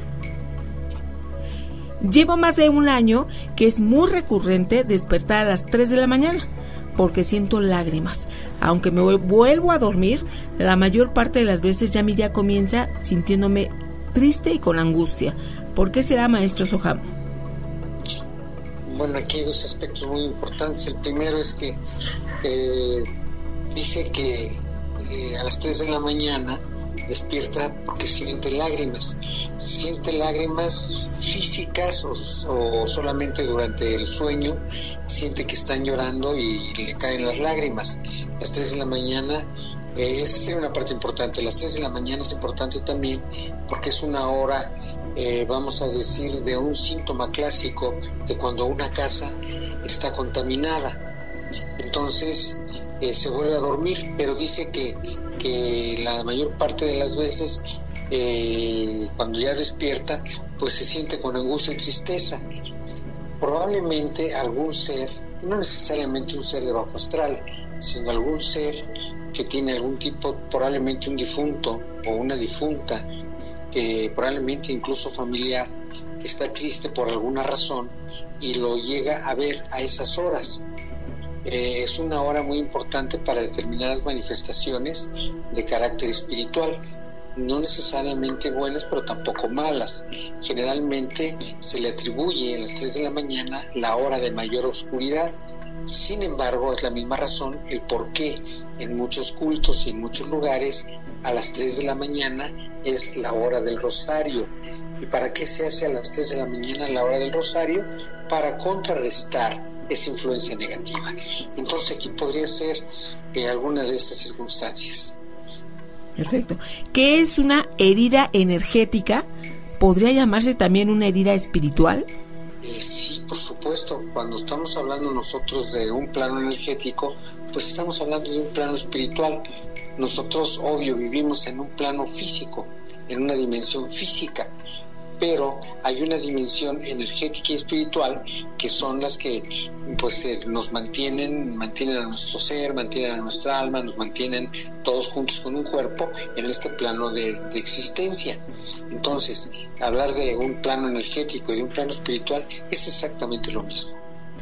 Llevo más de un año que es muy recurrente despertar a las tres de la mañana porque siento lágrimas. Aunque me vuelvo a dormir, la mayor parte de las veces ya mi día comienza sintiéndome triste y con angustia. ¿Por qué será, maestro Soham? Bueno, aquí hay dos aspectos muy importantes. El primero es que eh, dice que eh, a las tres de la mañana despierta porque siente lágrimas. Siente lágrimas físicas o, o solamente durante el sueño siente que están llorando y le caen las lágrimas. Las tres de la mañana, eh, esa es una parte importante. Las tres de la mañana es importante también porque es una hora, eh, vamos a decir, de un síntoma clásico de cuando una casa está contaminada. Entonces eh, se vuelve a dormir, pero dice que, que la mayor parte de las veces eh, cuando ya despierta pues se siente con angustia y tristeza. Probablemente algún ser, no necesariamente un ser de bajo astral, sino algún ser que tiene algún tipo, probablemente un difunto o una difunta, que probablemente incluso familiar, que está triste por alguna razón y lo llega a ver a esas horas. Eh, es una hora muy importante para determinadas manifestaciones de carácter espiritual, no necesariamente buenas, pero tampoco malas. Generalmente se le atribuye en las tres de la mañana la hora de mayor oscuridad. Sin embargo, es la misma razón el por qué en muchos cultos y en muchos lugares a las tres de la mañana es la hora del rosario. ¿Y para qué se hace a las tres de la mañana la hora del rosario? Para contrarrestar esa influencia negativa. Entonces aquí podría ser eh, alguna de esas circunstancias. Perfecto. ¿Qué es una herida energética ¿podría llamarse también una herida espiritual? Eh, sí, por supuesto. Cuando estamos hablando nosotros de un plano energético, pues estamos hablando de un plano espiritual. Nosotros, obvio, vivimos en un plano físico, en una dimensión física, pero hay una dimensión energética y espiritual que son las que pues eh, nos mantienen, mantienen a nuestro ser, mantienen a nuestra alma, nos mantienen todos juntos con un cuerpo en este plano de, de existencia. Entonces, hablar de un plano energético y de un plano espiritual es exactamente lo mismo.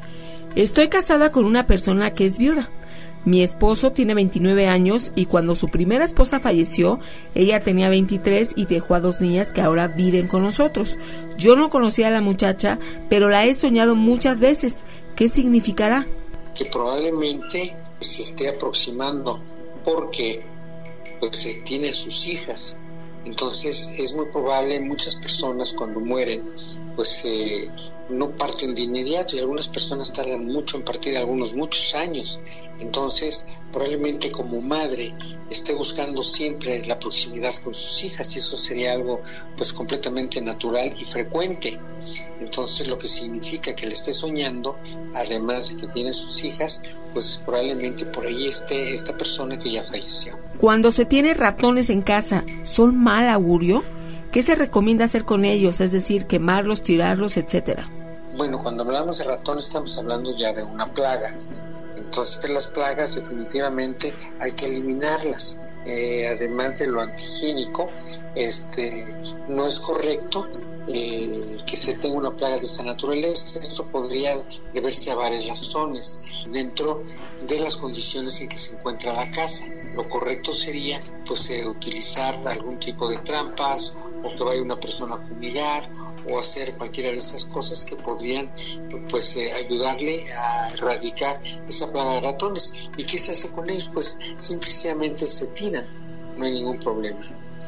Estoy casada con una persona que es viuda. Mi esposo tiene veintinueve años y cuando su primera esposa falleció, ella tenía veintitrés y dejó a dos niñas que ahora viven con nosotros. Yo no conocía a la muchacha, pero la he soñado muchas veces. ¿Qué significará? Que probablemente se esté aproximando porque pues, tiene sus hijas. Entonces es muy probable, muchas personas cuando mueren, pues eh, no parten de inmediato y algunas personas tardan mucho en partir, algunos muchos años. Entonces probablemente como madre esté buscando siempre la proximidad con sus hijas y eso sería algo pues completamente natural y frecuente. Entonces lo que significa que le esté soñando, además de que tiene sus hijas, pues probablemente por ahí esté esta persona que ya falleció. Cuando se tiene ratones en casa, ¿son mal augurio? ¿Qué se recomienda hacer con ellos? Es decir, quemarlos, tirarlos, etcétera. Bueno, cuando hablamos de ratones estamos hablando ya de una plaga. Entonces las plagas definitivamente hay que eliminarlas. Eh, además de lo antihigiénico, este, no es correcto eh, que se tenga una plaga de esta naturaleza. Eso podría deberse a varias razones dentro de las condiciones en que se encuentra la casa. Lo correcto sería pues eh, utilizar algún tipo de trampas o que vaya una persona a fumigar o hacer cualquiera de esas cosas que podrían pues eh, ayudarle a erradicar esa plaga de ratones. ¿Y qué se hace con ellos? Pues simplemente se tiran, no hay ningún problema.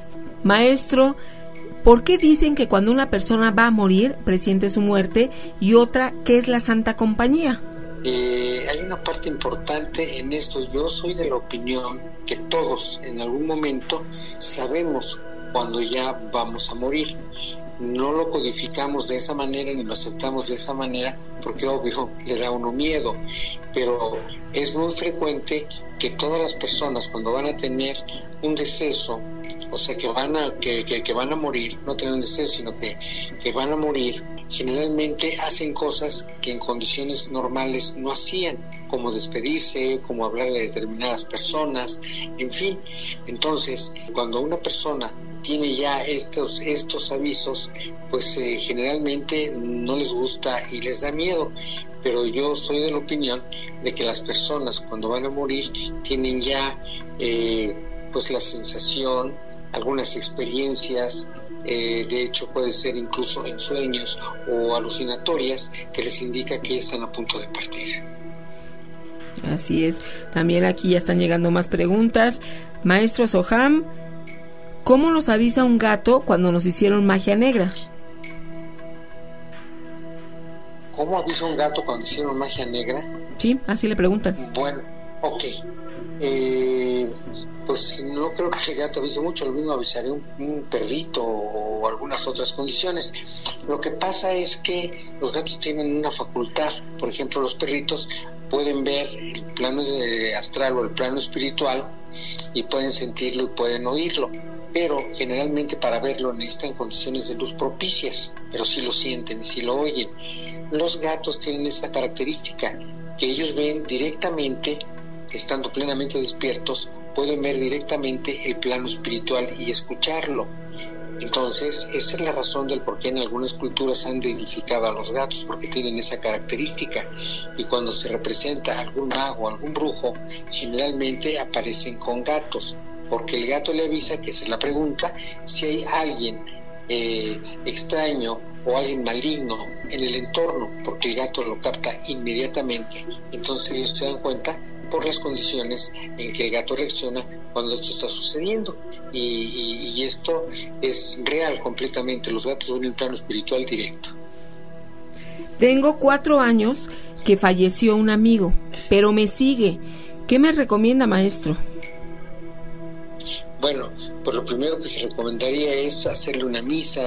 Maestro, ¿por qué dicen que cuando una persona va a morir presiente su muerte y otra que es la Santa Compañía? Eh, hay una parte importante en esto. Yo soy de la opinión que todos en algún momento sabemos cuando ya vamos a morir. No lo codificamos de esa manera ni lo aceptamos de esa manera porque obvio le da a uno miedo, pero es muy frecuente que todas las personas cuando van a tener un deceso, o sea que van a que, que, que van a morir, no tener un deceso sino que, que van a morir, generalmente hacen cosas que en condiciones normales no hacían, como despedirse, como hablarle a determinadas personas, en fin. Entonces, cuando una persona tiene ya estos estos avisos, pues eh, generalmente no les gusta y les da miedo, pero yo soy de la opinión de que las personas cuando van a morir tienen ya eh, pues la sensación, algunas experiencias, eh, de hecho puede ser incluso en sueños o alucinatorias que les indica que están a punto de partir. Así es. También aquí ya están llegando más preguntas. Maestro Soham, ¿cómo nos avisa un gato cuando nos hicieron magia negra? ¿Cómo avisa un gato cuando hicieron magia negra? Sí, así le preguntan. Bueno, ok. Eh, pues no creo que el gato avise mucho, lo mismo avisaría un, un perrito o algunas otras condiciones. Lo que pasa es que los gatos tienen una facultad, por ejemplo los perritos pueden ver el plano de astral o el plano espiritual y pueden sentirlo y pueden oírlo, pero generalmente para verlo necesitan condiciones de luz propicias, pero sí lo sienten y sí lo oyen. Los gatos tienen esa característica, que ellos ven directamente, estando plenamente despiertos, pueden ver directamente el plano espiritual y escucharlo. Entonces, esa es la razón del por qué en algunas culturas han identificado a los gatos, porque tienen esa característica. Y cuando se representa algún mago, algún brujo, generalmente aparecen con gatos, porque el gato le avisa, que esa es la pregunta, si hay alguien eh, extraño o alguien maligno en el entorno, porque el gato lo capta inmediatamente. Entonces ellos se dan cuenta por las condiciones en que el gato reacciona cuando esto está sucediendo. Y, y, y esto es real completamente. Los gatos ven el plano espiritual directo. Tengo cuatro años que falleció un amigo, pero me sigue. ¿Qué me recomienda, maestro? Bueno, pues lo primero que se recomendaría es hacerle una misa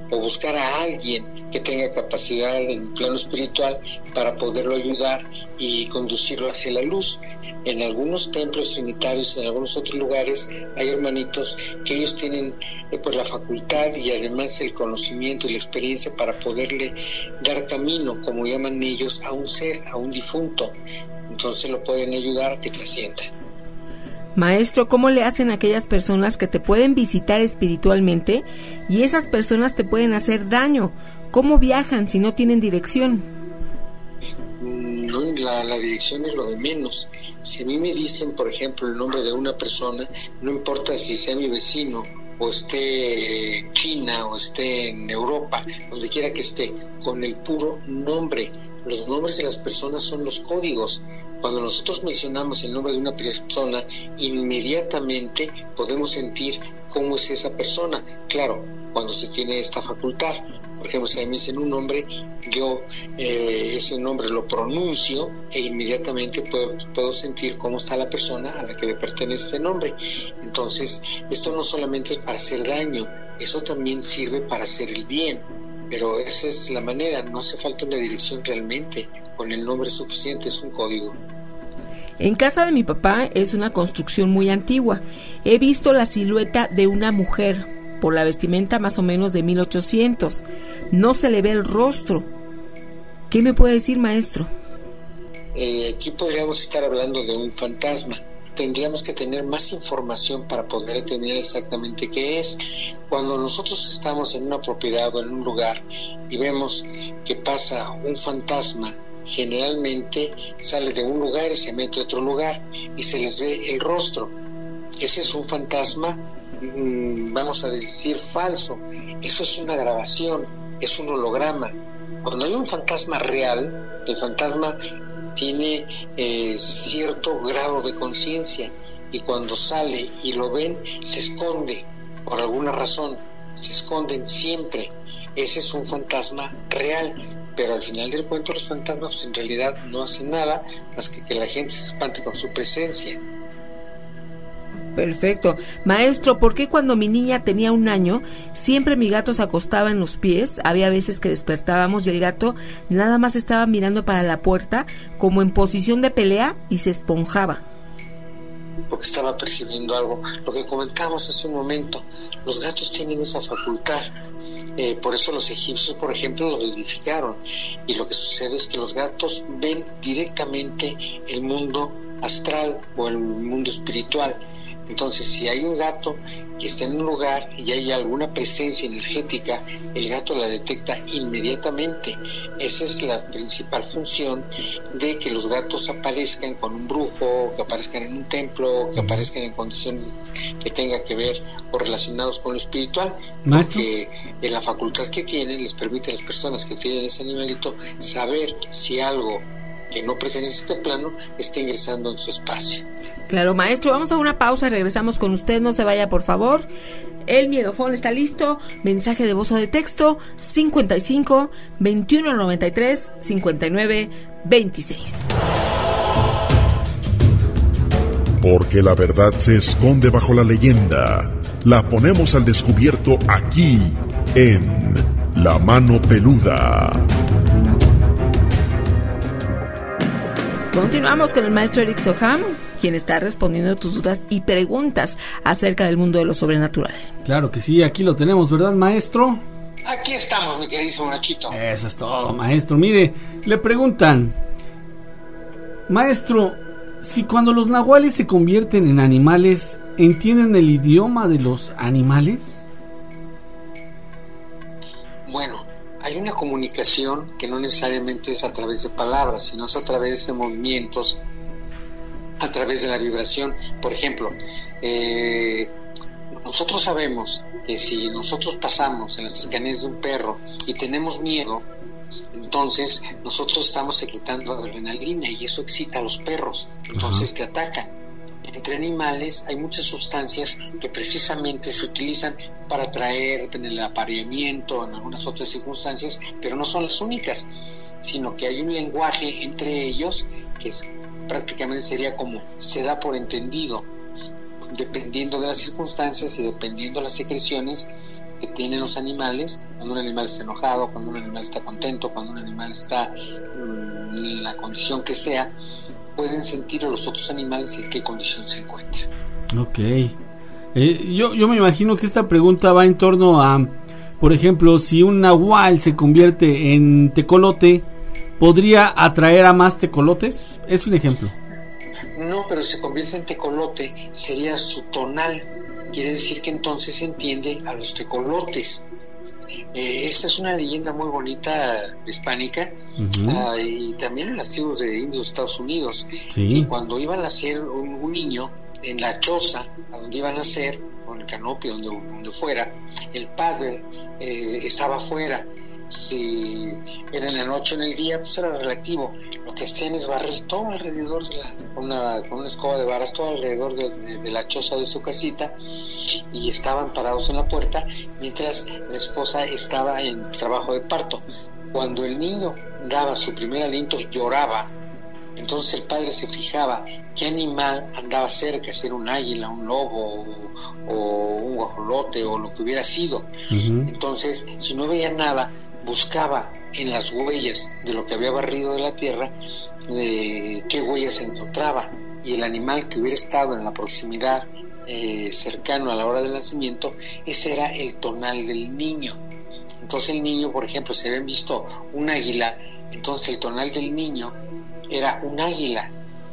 o buscar a alguien que tenga capacidad en el plano espiritual para poderlo ayudar y conducirlo hacia la luz. En algunos templos trinitarios, en algunos otros lugares, hay hermanitos que ellos tienen eh, pues la facultad y además el conocimiento y la experiencia para poderle dar camino, como llaman ellos, a un ser, a un difunto. Entonces lo pueden ayudar a que trascienda. Maestro, ¿cómo le hacen a aquellas personas que te pueden visitar espiritualmente y esas personas te pueden hacer daño? ¿Cómo viajan si no tienen dirección? No, la, la dirección es lo de menos. Si a mí me dicen, por ejemplo, el nombre de una persona, no importa si sea mi vecino o esté en China o esté en Europa, donde quiera que esté, con el puro nombre. Los nombres de las personas son los códigos. Cuando nosotros mencionamos el nombre de una persona, inmediatamente podemos sentir cómo es esa persona. Claro, cuando se tiene esta facultad. Por ejemplo, si a mí me dicen un nombre, yo eh, ese nombre lo pronuncio e inmediatamente puedo, puedo sentir cómo está la persona a la que le pertenece ese nombre. Entonces, esto no solamente es para hacer daño, eso también sirve para hacer el bien. Pero esa es la manera, no hace falta una dirección realmente, con el nombre suficiente, es un código. En casa de mi papá es una construcción muy antigua. He visto la silueta de una mujer, por la vestimenta más o menos de mil ochocientos. No se le ve el rostro. ¿Qué me puede decir, maestro? Eh, aquí podríamos estar hablando de un fantasma. Tendríamos que tener más información para poder determinar exactamente qué es. Cuando nosotros estamos en una propiedad o en un lugar y vemos que pasa un fantasma, generalmente sale de un lugar y se mete a otro lugar y se les ve el rostro. Ese es un fantasma, mmm, vamos a decir, falso. Eso es una grabación, es un holograma. Cuando hay un fantasma real, el fantasma tiene eh, cierto grado de conciencia y cuando sale y lo ven, se esconde por alguna razón, se esconden siempre. Ese es un fantasma real, pero al final del cuento los fantasmas pues, en realidad no hacen nada más que que la gente se espante con su presencia. Perfecto. Maestro, ¿por qué cuando mi niña tenía un año, siempre mi gato se acostaba en los pies? Había veces que despertábamos y el gato nada más estaba mirando para la puerta, como en posición de pelea, y se esponjaba. Porque estaba percibiendo algo. Lo que comentamos hace un momento, los gatos tienen esa facultad. Eh, por eso los egipcios, por ejemplo, los edificaron. Y lo que sucede es que los gatos ven directamente el mundo astral o el mundo espiritual. Entonces, si hay un gato que está en un lugar y hay alguna presencia energética, el gato la detecta inmediatamente. Esa es la principal función de que los gatos aparezcan con un brujo, que aparezcan en un templo, que aparezcan en condiciones que tenga que ver o relacionados con lo espiritual. ¿Maestro? Porque en la facultad que tienen les permite a las personas que tienen ese animalito saber si algo que no pertenece a este plano está ingresando en su espacio. Claro, maestro, vamos a una pausa y regresamos con usted, no se vaya por favor. El miedofón está listo, mensaje de voz o de texto cincuenta y cinco, veintiuno noventa y tres, cincuenta y nueve, veintiséis. Porque la verdad se esconde bajo la leyenda, la ponemos al descubierto aquí en La Mano Peluda. Continuamos con el maestro Eric Soham, quien está respondiendo a tus dudas y preguntas acerca del mundo de lo sobrenatural. Claro que sí, aquí lo tenemos, ¿verdad, maestro? Aquí estamos, mi querido Nachito. Eso es todo, maestro. Mire, le preguntan, maestro, si cuando los nahuales se convierten en animales, ¿entienden el idioma de los animales? Bueno, hay una comunicación que no necesariamente es a través de palabras, sino es a través de movimientos, a través de la vibración. Por ejemplo, eh, nosotros sabemos que si nosotros pasamos en las cercanías de un perro y tenemos miedo, entonces nosotros estamos secretando adrenalina y eso excita a los perros, entonces te atacan. Entre animales hay muchas sustancias que precisamente se utilizan para atraer en el apareamiento, en algunas otras circunstancias, pero no son las únicas, sino que hay un lenguaje entre ellos que es, prácticamente sería como se da por entendido, dependiendo de las circunstancias y dependiendo de las secreciones, que tienen los animales, cuando un animal está enojado, cuando un animal está contento, cuando un animal está mmm, en la condición que sea, pueden sentir a los otros animales en qué condición se encuentran. Ok. Eh, yo, yo me imagino que esta pregunta va en torno a, por ejemplo, si un nahual se convierte en tecolote, ¿podría atraer a más tecolotes? Es un ejemplo. No, pero se convierte en tecolote, sería su tonal. Quiere decir que entonces se entiende a los tecolotes. Eh, esta es una leyenda muy bonita hispánica, uh-huh. uh, y también en las tribus de indios de Estados Unidos. Sí. Y cuando iban a nacer un, un niño en la choza, a donde iban a nacer, o en el canopio, donde, donde fuera, el padre eh, estaba afuera. Si era en la noche o en el día, pues era relativo. Lo que hacían es barrer todo alrededor de la, con, una, con una escoba de varas, todo alrededor de, de, de la choza de su casita, y estaban parados en la puerta mientras la esposa estaba en trabajo de parto. Cuando el niño daba su primer aliento, lloraba. Entonces el padre se fijaba qué animal andaba cerca, si era un águila, un lobo o, o un guajolote o lo que hubiera sido. Uh-huh. Entonces, si no veía nada, buscaba en las huellas de lo que había barrido de la tierra, eh, qué huellas se encontraba, y el animal que hubiera estado en la proximidad, eh, cercano a la hora del nacimiento, ese era el tonal del niño. Entonces el niño, por ejemplo, si habían visto un águila, entonces el tonal del niño era un águila.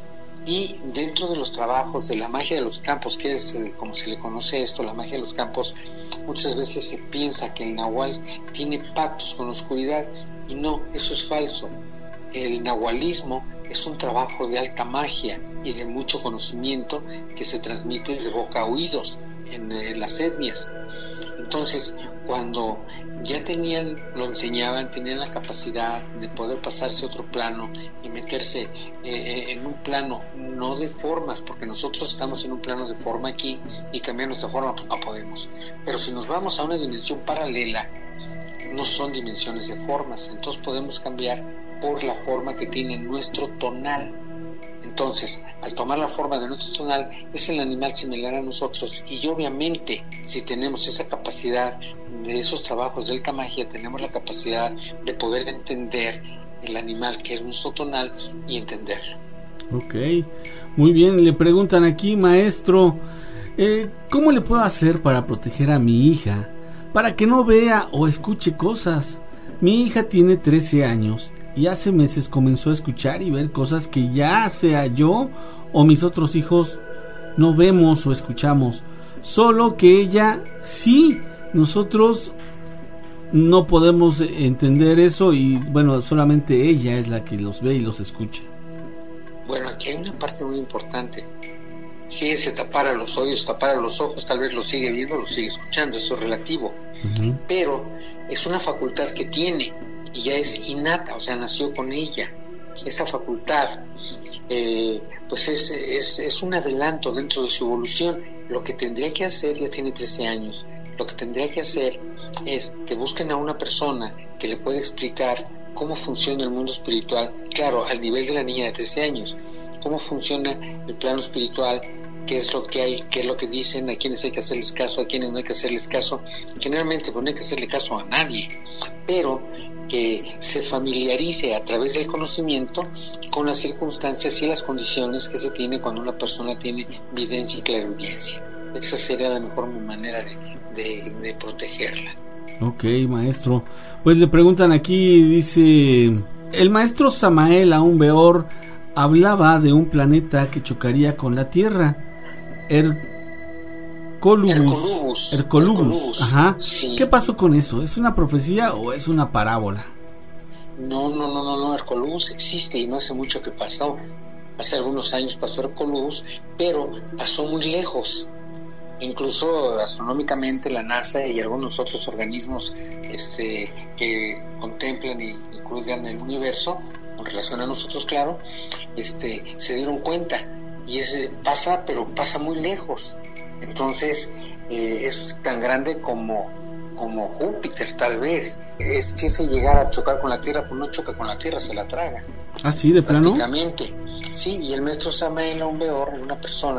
Y dentro de los trabajos de la magia de los campos, que es eh, como se le conoce esto, la magia de los campos, muchas veces se piensa que el nahual tiene pactos con la oscuridad, y no, eso es falso. El nahualismo es un trabajo de alta magia y de mucho conocimiento que se transmite de boca a oídos en, en las etnias. Entonces, cuando ya tenían, lo enseñaban, tenían la capacidad de poder pasarse a otro plano y meterse eh, en un plano no de formas, porque nosotros estamos en un plano de forma aquí y cambiar nuestra forma pues no podemos, pero si nos vamos a una dimensión paralela, no son dimensiones de formas, entonces podemos cambiar por la forma que tiene nuestro tonal. Entonces, al tomar la forma de nuestro tonal, es el animal similar a nosotros, y obviamente si tenemos esa capacidad de esos trabajos de alta magia, tenemos la capacidad de poder entender el animal que es nuestro tonal y entenderlo. Ok, muy bien. Le preguntan aquí, maestro, eh, ¿cómo le puedo hacer para proteger a mi hija para que no vea o escuche cosas? Mi hija tiene trece años y hace meses comenzó a escuchar y ver cosas que ya sea yo o mis otros hijos no vemos o escuchamos, solo que ella sí. Nosotros no podemos entender eso, y bueno, solamente ella es la que los ve y los escucha. Bueno, aquí hay una parte muy importante. Si ella se tapara los oídos, tapara los ojos, tal vez lo sigue viendo, lo sigue escuchando, eso es relativo. Uh-huh. Pero es una facultad que tiene y ya es innata, o sea, nació con ella. Esa facultad eh, pues es, es, es un adelanto dentro de su evolución. Lo que tendría que hacer, ya tiene trece años, lo que tendría que hacer es que busquen a una persona que le pueda explicar cómo funciona el mundo espiritual, claro, al nivel de la niña de trece años, cómo funciona el plano espiritual, qué es lo que hay, qué es lo que dicen, a quienes hay que hacerles caso, a quienes no hay que hacerles caso. Generalmente pues no hay que hacerle caso a nadie, pero que se familiarice a través del conocimiento con las circunstancias y las condiciones que se tiene cuando una persona tiene videncia y clarividencia. Esa sería la mejor manera de, de, de protegerla. Ok, maestro. Pues le preguntan aquí, dice, el maestro Samael Aumbeor hablaba de un planeta que chocaría con la Tierra, Hercolubus. Hercolubus. Hercolubus. Ajá. Sí. ¿Qué pasó con eso? ¿Es una profecía o es una parábola? No, no, no, no, no. Hercolubus existe y no hace mucho que pasó. Hace algunos años pasó Hercolubus, pero pasó muy lejos. Incluso astronómicamente la NASA y algunos otros organismos este, que contemplan y, y cuidan el universo con relación a nosotros, claro, este, se dieron cuenta, y ese pasa, pero pasa muy lejos. Entonces eh, es tan grande como como Júpiter, tal vez. Es que si llegara a chocar con la Tierra, pues no choca con la Tierra, se la traga. ¿Ah, sí, de plano? Prácticamente. Sí, y el maestro Samael Aumbeor, una persona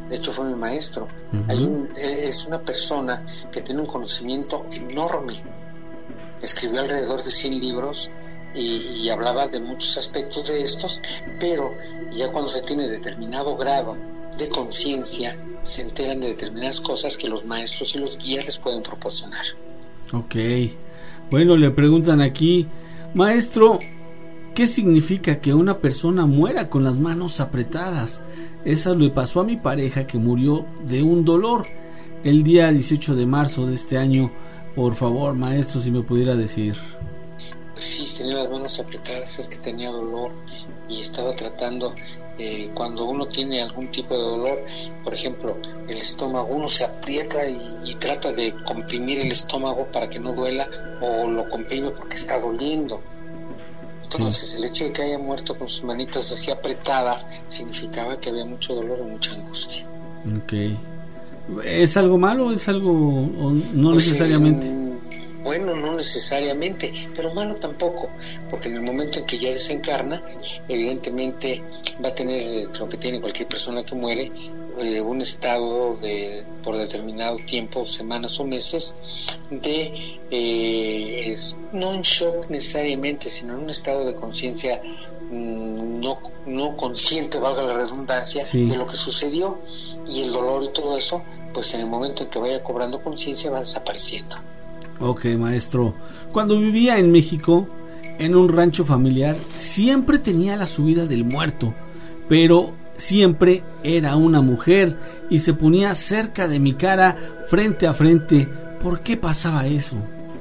de hecho fue mi maestro. Uh-huh. Hay un, es una persona que tiene un conocimiento enorme, escribió alrededor de cien libros y, y hablaba de muchos aspectos de estos, pero ya cuando se tiene determinado grado de conciencia, se enteran de determinadas cosas que los maestros y los guías les pueden proporcionar. Ok, bueno, le preguntan aquí, maestro, ¿qué significa que una persona muera con las manos apretadas? Eso le pasó a mi pareja, que murió de un dolor el día dieciocho de marzo de este año. Por favor, maestro, si me pudiera decir. Pues sí, tenía las manos apretadas, es que tenía dolor y estaba tratando, eh, cuando uno tiene algún tipo de dolor, por ejemplo, el estómago, uno se aprieta y, y trata de comprimir el estómago para que no duela, o lo comprime porque está doliendo. Entonces, sí, el hecho de que haya muerto con sus manitas así apretadas significaba que había mucho dolor o mucha angustia. Ok. ¿Es algo malo? ¿Es algo o no pues necesariamente? Eh, bueno, no necesariamente, pero malo tampoco, porque en el momento en que ya desencarna, evidentemente va a tener lo que tiene cualquier persona que muere, eh, un estado de por determinado tiempo, semanas o meses, de eh, es, no en shock necesariamente, sino en un estado de conciencia mmm, no, no consciente, valga la redundancia, sí, de lo que sucedió, y el dolor y todo eso, pues en el momento en que vaya cobrando conciencia va desapareciendo. Ok, maestro. Cuando vivía en México, en un rancho familiar, siempre tenía la subida del muerto, pero siempre era una mujer y se ponía cerca de mi cara, frente a frente. ¿Por qué pasaba eso?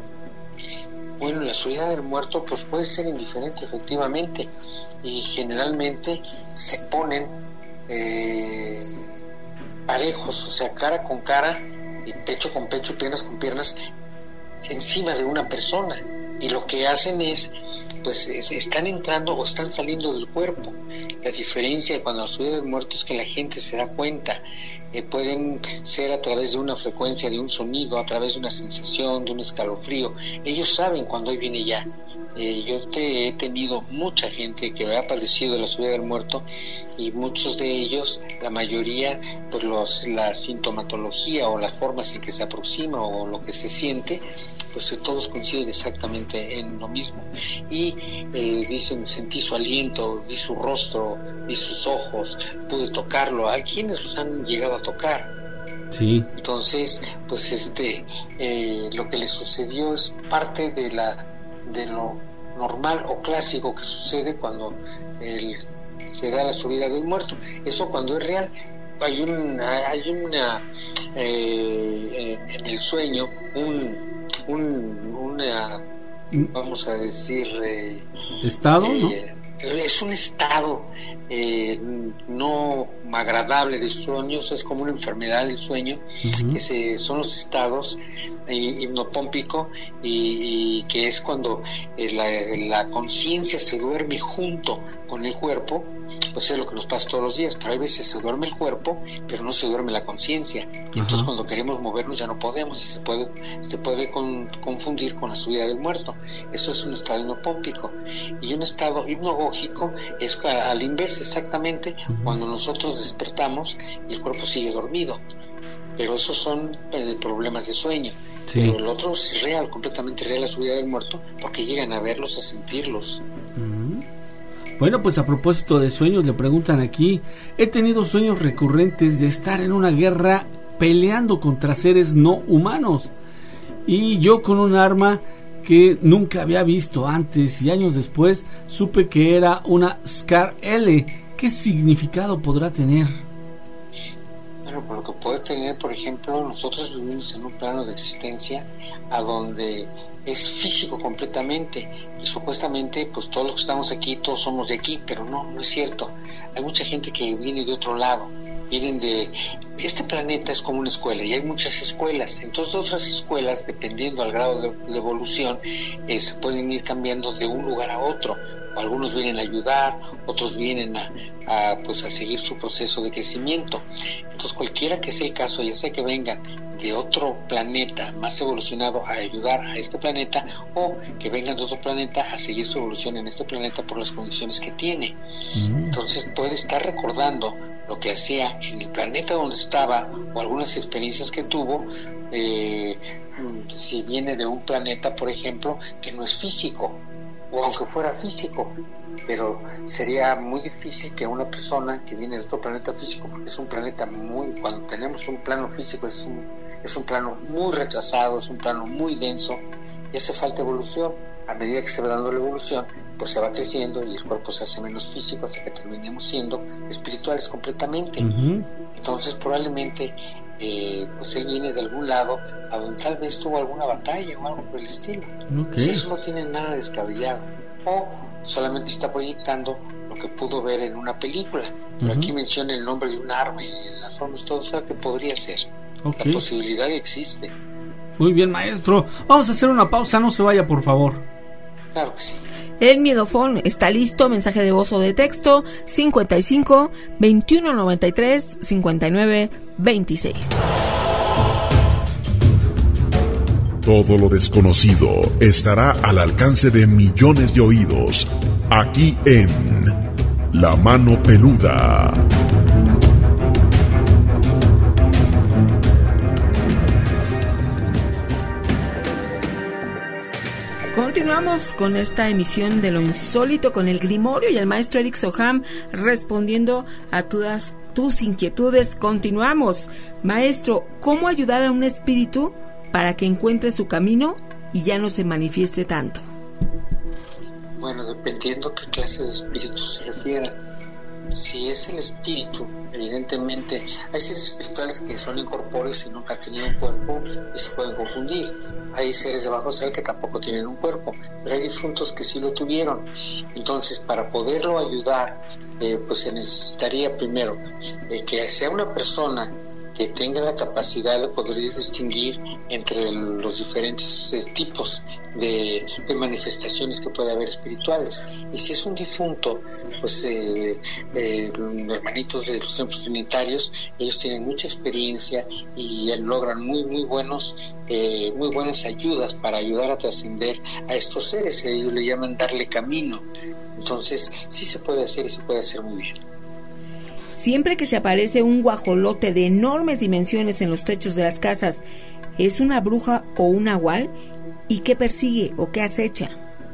Bueno, la subida del muerto pues puede ser indiferente, efectivamente, y generalmente se ponen eh, parejos, o sea, cara con cara, y pecho con pecho, piernas con piernas, encima de una persona, y lo que hacen es, pues es, están entrando o están saliendo del cuerpo. La diferencia cuando la subida del muerto es que la gente se da cuenta, eh, pueden ser a través de una frecuencia, de un sonido, a través de una sensación, de un escalofrío. Ellos saben cuando ahí viene ya. Eh, yo te, he tenido mucha gente que ha padecido de la subida del muerto, y muchos de ellos, la mayoría, pues los, la sintomatología o las formas en que se aproxima o lo que se siente, pues todos coinciden exactamente en lo mismo, y eh, dicen, sentí su aliento, vi su rostro, vi sus ojos, pude tocarlo. Hay quienes los han llegado a tocar. Sí. Entonces, pues este, eh, lo que les sucedió es parte de la de lo normal o clásico que sucede cuando el, se da la subida del muerto. Eso cuando es real. Hay un, hay una eh, en el sueño un Un, una, vamos a decir, eh, estado, eh, ¿no? Es un estado eh, no agradable de sueños, es como una enfermedad del sueño, uh-huh, que se, son los estados eh, hipnopómpico, y, y que es cuando eh, la, la conciencia se duerme junto con el cuerpo. Pues es lo que nos pasa todos los días, pero hay veces se duerme el cuerpo, pero no se duerme la conciencia. Y entonces cuando queremos movernos ya no podemos, y se puede, se puede con, confundir con la subida del muerto. Eso es un estado hipnopómpico. Y un estado hipnagógico es al inverso, exactamente, uh-huh, cuando nosotros despertamos y el cuerpo sigue dormido. Pero esos son eh, problemas de sueño. Sí. Pero el otro es real, completamente real, la subida del muerto, porque llegan a verlos, a sentirlos. Uh-huh. Bueno, pues a propósito de sueños, le preguntan aquí, he tenido sueños recurrentes de estar en una guerra peleando contra seres no humanos, y yo con un arma que nunca había visto antes, y años después supe que era una Scar L. ¿Qué significado podrá tener? Bueno, por lo que puede tener, por ejemplo, nosotros vivimos en un plano de existencia a donde es físico completamente, y supuestamente pues todos los que estamos aquí, todos somos de aquí, pero no, no es cierto. Hay mucha gente que viene de otro lado, vienen de... Este planeta es como una escuela, y hay muchas escuelas. Entonces otras escuelas, dependiendo al grado de, de evolución, eh, se pueden ir cambiando de un lugar a otro. Algunos vienen a ayudar, otros vienen a, a, pues a seguir su proceso de crecimiento. Entonces cualquiera que sea el caso, ya sea que vengan de otro planeta más evolucionado a ayudar a este planeta, o que vengan de otro planeta a seguir su evolución en este planeta por las condiciones que tiene. Mm. Entonces puede estar recordando lo que hacía en el planeta donde estaba o algunas experiencias que tuvo, eh, si viene de un planeta, por ejemplo, que no es físico, o aunque fuera físico, pero sería muy difícil que una persona que viene de otro planeta físico, porque es un planeta muy, cuando tenemos un plano físico es un, es un plano muy retrasado, es un plano muy denso, y hace falta evolución. A medida que se va dando la evolución, pues se va creciendo y el cuerpo se hace menos físico hasta que terminemos siendo espirituales completamente. Uh-huh. Entonces probablemente eh, pues él viene de algún lado a donde tal vez tuvo alguna batalla o algo por el estilo. Okay. Y eso no tiene nada descabellado. O solamente está proyectando lo que pudo ver en una película. Pero uh-huh. aquí menciona el nombre de un arma y las formas, todo, o sea que podría ser. Okay. La posibilidad existe. Muy bien, maestro. Vamos a hacer una pausa, no se vaya, por favor. Claro que sí. El miedofón está listo, mensaje de voz o de texto cincuenta y cinco, veintiuno noventa y tres, cincuenta y nueve, veintiséis. Todo lo desconocido estará al alcance de millones de oídos, aquí en La Mano Peluda. Continuamos con esta emisión de Lo Insólito con el Grimorio y el maestro Eric Soham respondiendo a todas tus inquietudes. Continuamos. Maestro, ¿cómo ayudar a un espíritu para que encuentre su camino y ya no se manifieste tanto? Bueno, dependiendo qué clase de espíritu se refiera. Si es el espíritu, evidentemente hay seres espirituales que son incorpóreos y nunca han tenido un cuerpo y se pueden confundir. Hay seres de bajo astral que tampoco tienen un cuerpo, pero hay difuntos que sí lo tuvieron. Entonces, para poderlo ayudar, eh, pues se necesitaría primero eh, que sea una persona que tenga la capacidad de poder distinguir entre los diferentes eh, tipos de, de manifestaciones que puede haber espirituales. Y si es un difunto, pues eh, eh, los hermanitos de los templos trinitarios, ellos tienen mucha experiencia y logran muy muy buenos eh, muy buenas ayudas para ayudar a trascender a estos seres. Ellos le llaman darle camino. Entonces sí se puede hacer y se puede hacer muy bien. Siempre que se aparece un guajolote de enormes dimensiones en los techos de las casas, ¿es una bruja o un nahual? ¿Y qué persigue o qué acecha?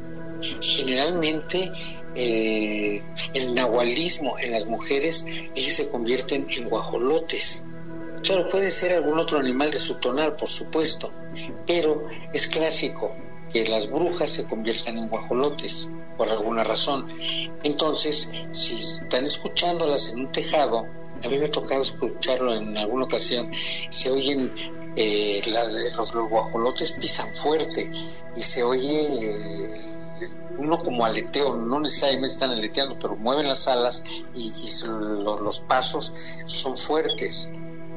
Generalmente eh, el nahualismo en las mujeres, ellas se convierten en guajolotes. Claro, puede ser algún otro animal de su tonal, por supuesto, pero es clásico que las brujas se conviertan en guajolotes por alguna razón. Entonces, si están escuchándolas en un tejado, a mí me ha tocado escucharlo en alguna ocasión, se oyen eh, la, los, los guajolotes pisan fuerte y se oye eh, uno como aleteo, no necesariamente están aleteando, pero mueven las alas y, y los, los pasos son fuertes.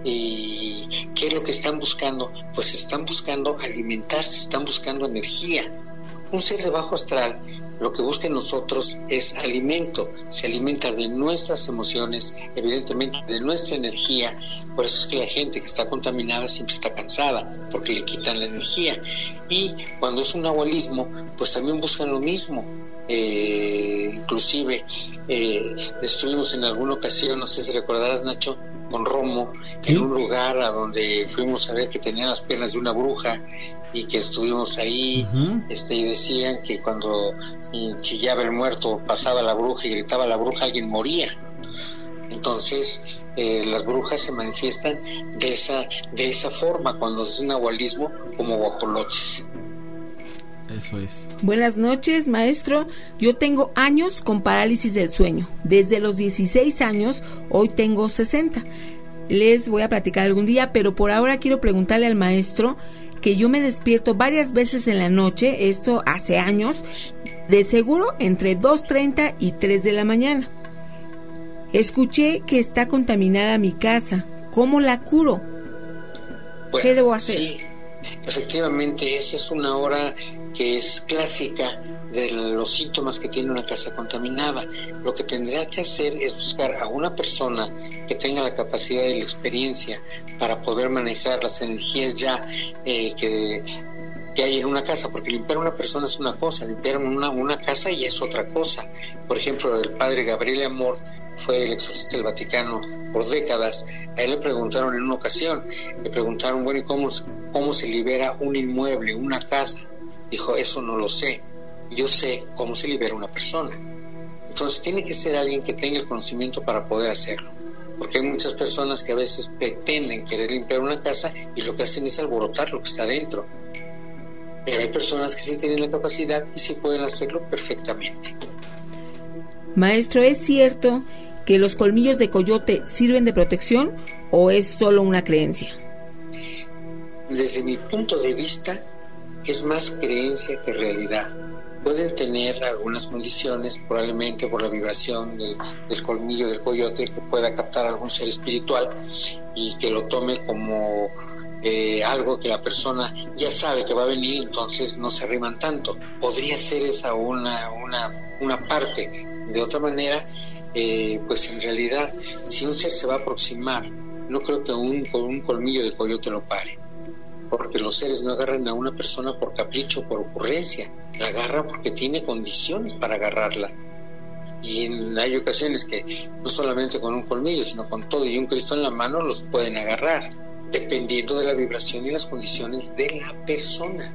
¿Y qué es lo que están buscando? Pues están buscando alimentarse, están buscando energía. Un ser de bajo astral lo que busca en nosotros es alimento, se alimenta de nuestras emociones, evidentemente de nuestra energía. Por eso es que la gente que está contaminada siempre está cansada, porque le quitan la energía. Y cuando es un nahualismo, pues también buscan lo mismo. Eh, inclusive eh, estuvimos en alguna ocasión, no sé si recordarás, Nacho, con Romo, ¿sí?, en un lugar a donde fuimos a ver que tenían las piernas de una bruja y que estuvimos ahí, uh-huh. este, y decían que cuando chillaba el muerto, pasaba la bruja y gritaba la bruja, alguien moría. Entonces eh, las brujas se manifiestan de esa de esa forma cuando es un nahualismo, como guajolotes. Eso es. Buenas noches, maestro. Yo tengo años con parálisis del sueño. Desde los dieciséis años, hoy tengo sesenta. Les voy a platicar algún día, pero por ahora quiero preguntarle al maestro que yo me despierto varias veces en la noche, esto hace años, de seguro entre dos treinta y tres de la mañana. Escuché que está contaminada mi casa. ¿Cómo la curo? Bueno, ¿qué debo hacer? Sí, efectivamente, esa es una hora que es clásica de los síntomas que tiene una casa contaminada. Lo que tendría que hacer es buscar a una persona que tenga la capacidad y la experiencia para poder manejar las energías ya eh, que, que hay en una casa, porque limpiar una persona es una cosa, limpiar una, una casa ya es otra cosa. Por ejemplo, el padre Gabriel Amor fue el exorcista del Vaticano por décadas. A él le preguntaron en una ocasión, le preguntaron, bueno, ¿y cómo, cómo se libera un inmueble, una casa? Dijo, eso no lo sé, yo sé cómo se libera una persona. Entonces tiene que ser alguien que tenga el conocimiento para poder hacerlo, porque hay muchas personas que a veces pretenden querer limpiar una casa y lo que hacen es alborotar lo que está dentro. Pero hay personas que sí tienen la capacidad y sí pueden hacerlo perfectamente. Maestro, ¿es cierto que los colmillos de coyote sirven de protección o es solo una creencia? Desde mi punto de vista, es más creencia que realidad. Pueden tener algunas condiciones, probablemente por la vibración del, del colmillo del coyote, que pueda captar a algún ser espiritual y que lo tome como eh, algo que la persona ya sabe que va a venir, entonces no se arriman tanto. Podría ser esa una, una, una parte. De otra manera, eh, pues en realidad, si un ser se va a aproximar, no creo que un, con un colmillo de coyote lo pare, porque los seres no agarran a una persona por capricho, por ocurrencia, la agarran porque tiene condiciones para agarrarla. Y en, hay ocasiones que no solamente con un colmillo, sino con todo y un Cristo en la mano los pueden agarrar, dependiendo de la vibración y las condiciones de la persona.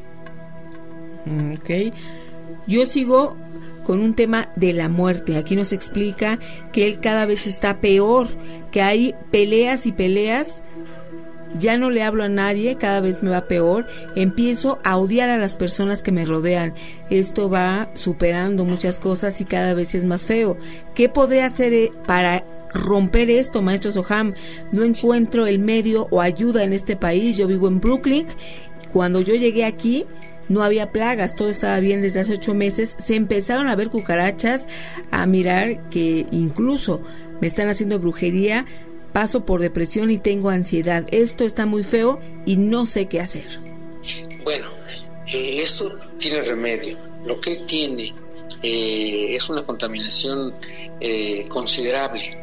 Ok, yo sigo con un tema de la muerte. Aquí nos explica que él cada vez está peor, que hay peleas y peleas. Ya no le hablo a nadie, cada vez me va peor. Empiezo a odiar a las personas que me rodean. Esto va superando muchas cosas y cada vez es más feo. ¿Qué podré hacer para romper esto, maestro Soham? No encuentro el medio o ayuda en este país. Yo vivo en Brooklyn. Cuando yo llegué aquí no había plagas, todo estaba bien desde hace ocho meses. Se empezaron a ver cucarachas, a mirar que incluso me están haciendo brujería. Paso por depresión y tengo ansiedad. Esto está muy feo y no sé qué hacer. Bueno, eh, esto tiene remedio. Lo que él tiene eh, es una contaminación eh, considerable.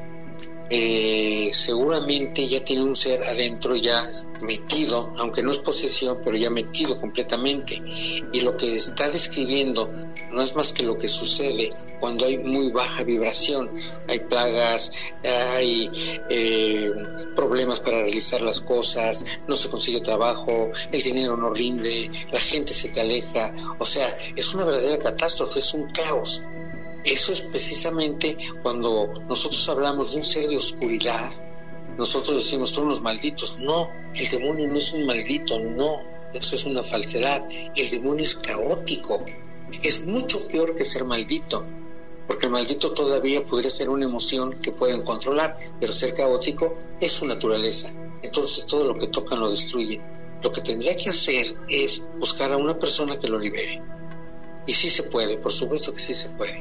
Eh, seguramente ya tiene un ser adentro ya metido, aunque no es posesión, pero ya metido completamente, y lo que está describiendo no es más que lo que sucede cuando hay muy baja vibración. Hay plagas, hay eh, problemas para realizar las cosas, no se consigue trabajo, el dinero no rinde, la gente se te aleja, o sea, es una verdadera catástrofe, es un caos. Eso es precisamente cuando nosotros hablamos de un ser de oscuridad. Nosotros decimos, son los malditos. No, el demonio no es un maldito, no. Eso es una falsedad. El demonio es caótico. Es mucho peor que ser maldito, porque el maldito todavía podría ser una emoción que pueden controlar, pero ser caótico es su naturaleza. Entonces todo lo que tocan lo destruye. Lo que tendría que hacer es buscar a una persona que lo libere. Y sí se puede, por supuesto que sí se puede.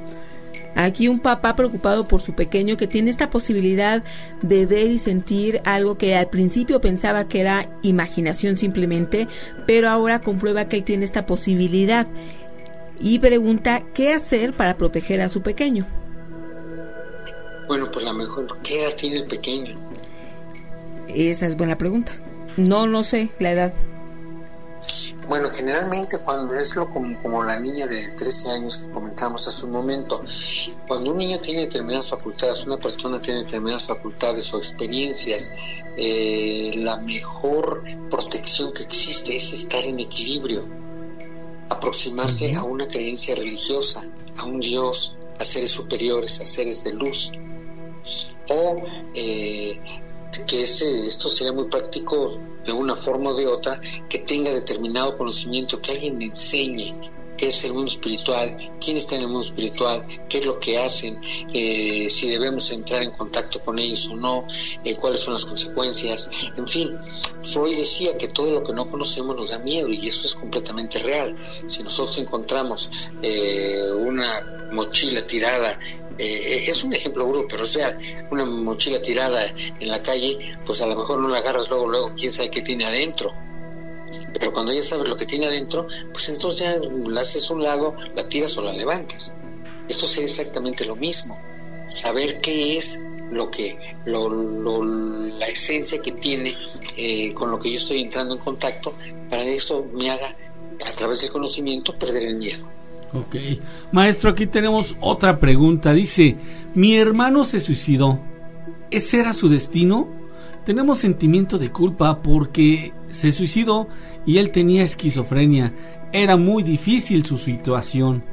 Aquí un papá preocupado por su pequeño que tiene esta posibilidad de ver y sentir algo que al principio pensaba que era imaginación simplemente, pero ahora comprueba que él tiene esta posibilidad y pregunta qué hacer para proteger a su pequeño. Bueno, pues la mejor, ¿qué edad tiene el pequeño? Esa es buena pregunta. No, no sé la edad. Bueno, generalmente cuando es lo como, como la niña de trece años que comentamos hace un momento, cuando un niño tiene determinadas facultades, una persona tiene determinadas facultades o experiencias, eh, la mejor protección que existe es estar en equilibrio, aproximarse a una creencia religiosa, a un Dios, a seres superiores, a seres de luz, o eh, que ese, esto sería muy práctico de una forma o de otra, que tenga determinado conocimiento, que alguien le enseñe qué es el mundo espiritual, quién está en el mundo espiritual, qué es lo que hacen, eh, si debemos entrar en contacto con ellos o no, eh, cuáles son las consecuencias. En fin, Freud decía que todo lo que no conocemos nos da miedo, y eso es completamente real. Si nosotros encontramos eh, una mochila tirada, Eh, es un ejemplo burdo, pero es real, una mochila tirada en la calle, pues a lo mejor no la agarras luego, luego, quién sabe qué tiene adentro, pero cuando ya sabes lo que tiene adentro, pues entonces ya la haces a un lado, la tiras o la levantas. Esto sería exactamente lo mismo, saber qué es lo que, lo, lo, la esencia que tiene eh, con lo que yo estoy entrando en contacto, para que esto me haga, a través del conocimiento, perder el miedo. Ok. Maestro, aquí tenemos otra pregunta. Dice, mi hermano se suicidó. ¿Ese era su destino? Tenemos sentimiento de culpa porque se suicidó y él tenía esquizofrenia. Era muy difícil su situación.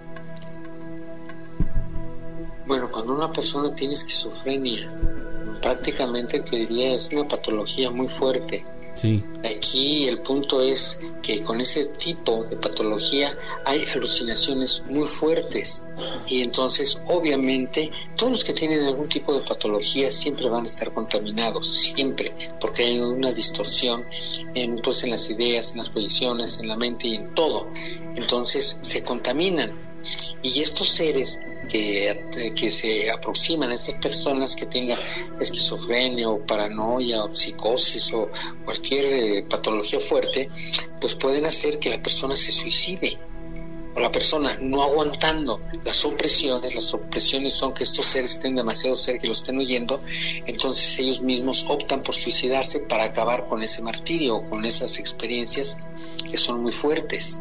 Bueno, cuando una persona tiene esquizofrenia, prácticamente te diría es una patología muy fuerte. Sí. Aquí el punto es que con ese tipo de patología hay alucinaciones muy fuertes y entonces obviamente todos los que tienen algún tipo de patología siempre van a estar contaminados, siempre, porque hay una distorsión en, pues, en las ideas, en las proyecciones, en la mente y en todo. Entonces se contaminan y estos seres que, que se aproximan a estas personas que tengan esquizofrenia o paranoia o psicosis o cualquier eh, patología fuerte, pues pueden hacer que la persona se suicide, o la persona no aguantando las opresiones. Las opresiones son que estos seres estén demasiado cerca y lo estén oyendo, entonces ellos mismos optan por suicidarse para acabar con ese martirio o con esas experiencias que son muy fuertes.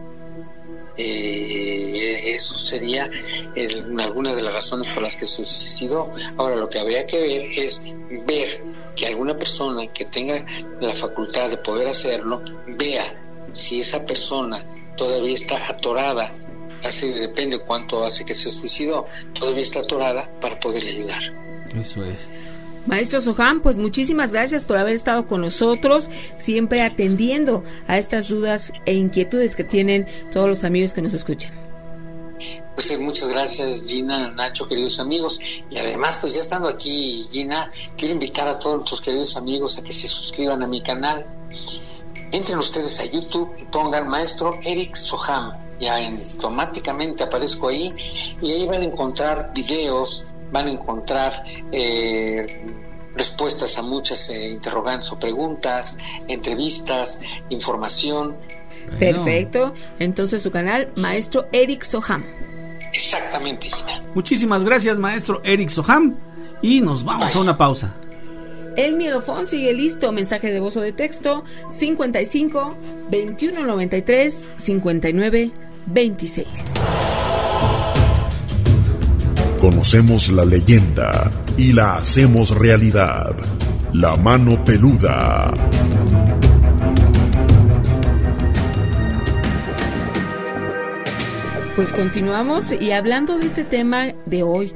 Eh, eso sería es, alguna de las razones por las que se suicidó. Ahora, lo que habría que ver es ver que alguna persona que tenga la facultad de poder hacerlo, vea si esa persona todavía está atorada, así depende cuánto hace que se suicidó, todavía está atorada para poderle ayudar. Eso es. Maestro Soham, pues muchísimas gracias por haber estado con nosotros, siempre atendiendo a estas dudas e inquietudes que tienen todos los amigos que nos escuchan. Pues muchas gracias, Gina, Nacho, queridos amigos, y además pues ya estando aquí, Gina, quiero invitar a todos nuestros queridos amigos a que se suscriban a mi canal. Entren ustedes a YouTube y pongan Maestro Eric Soham, ya automáticamente aparezco ahí y ahí van a encontrar videos, van a encontrar eh, respuestas a muchas eh, interrogantes o preguntas, entrevistas, información. Perfecto, entonces su canal, Maestro Eric Soham. Exactamente, Gina. Muchísimas gracias, Maestro Eric Soham, y nos vamos Bye. a una pausa. El Miedofón sigue listo, mensaje de voz o de texto, cincuenta y cinco, veintiuno noventa y tres, cincuenta y nueve, veintiséis. Conocemos la leyenda y la hacemos realidad. La mano peluda. Pues continuamos y hablando de este tema de hoy,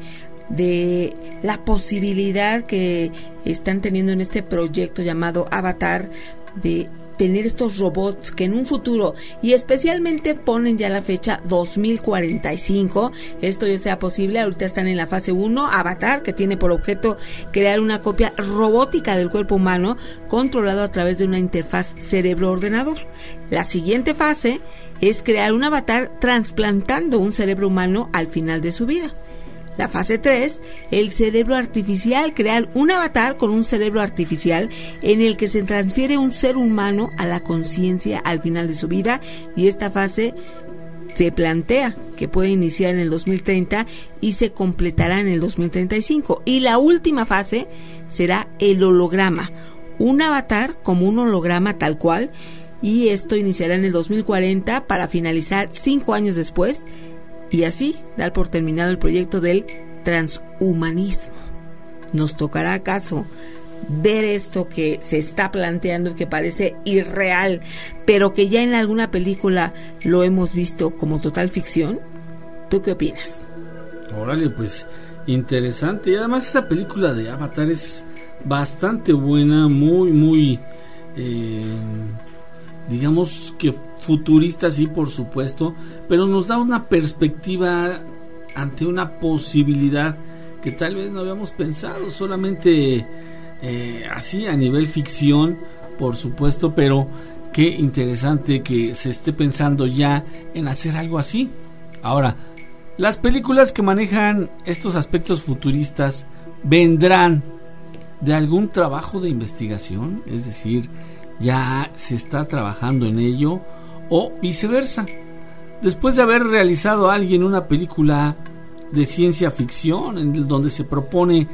de la posibilidad que están teniendo en este proyecto llamado Avatar de tener estos robots que en un futuro, y especialmente ponen ya la fecha dos mil cuarenta y cinco, esto ya sea posible. Ahorita están en la fase uno, Avatar, que tiene por objeto crear una copia robótica del cuerpo humano controlado a través de una interfaz cerebro-ordenador. La siguiente fase es crear un avatar trasplantando un cerebro humano al final de su vida. La fase tres, el cerebro artificial, crear un avatar con un cerebro artificial en el que se transfiere un ser humano a la conciencia al final de su vida, y esta fase se plantea que puede iniciar en el dos mil treinta y se completará en el dos mil treinta y cinco. Y la última fase será el holograma, un avatar como un holograma tal cual, y esto iniciará en el dos mil cuarenta para finalizar cinco años después, y así dar por terminado el proyecto del transhumanismo. ¿Nos tocará acaso ver esto que se está planteando, que parece irreal, pero que ya en alguna película lo hemos visto como total ficción? ¿Tú qué opinas? Órale, pues interesante. Y además esa película de Avatar es bastante buena, muy, muy... Eh, digamos que futurista, sí, por supuesto, pero nos da una perspectiva ante una posibilidad que tal vez no habíamos pensado, solamente eh, así a nivel ficción, por supuesto, pero qué interesante que se esté pensando ya en hacer algo así. Ahora, las películas que manejan estos aspectos futuristas vendrán de algún trabajo de investigación, es decir, ya se está trabajando en ello, o viceversa. Después de haber realizado alguien una película de ciencia ficción en donde se propone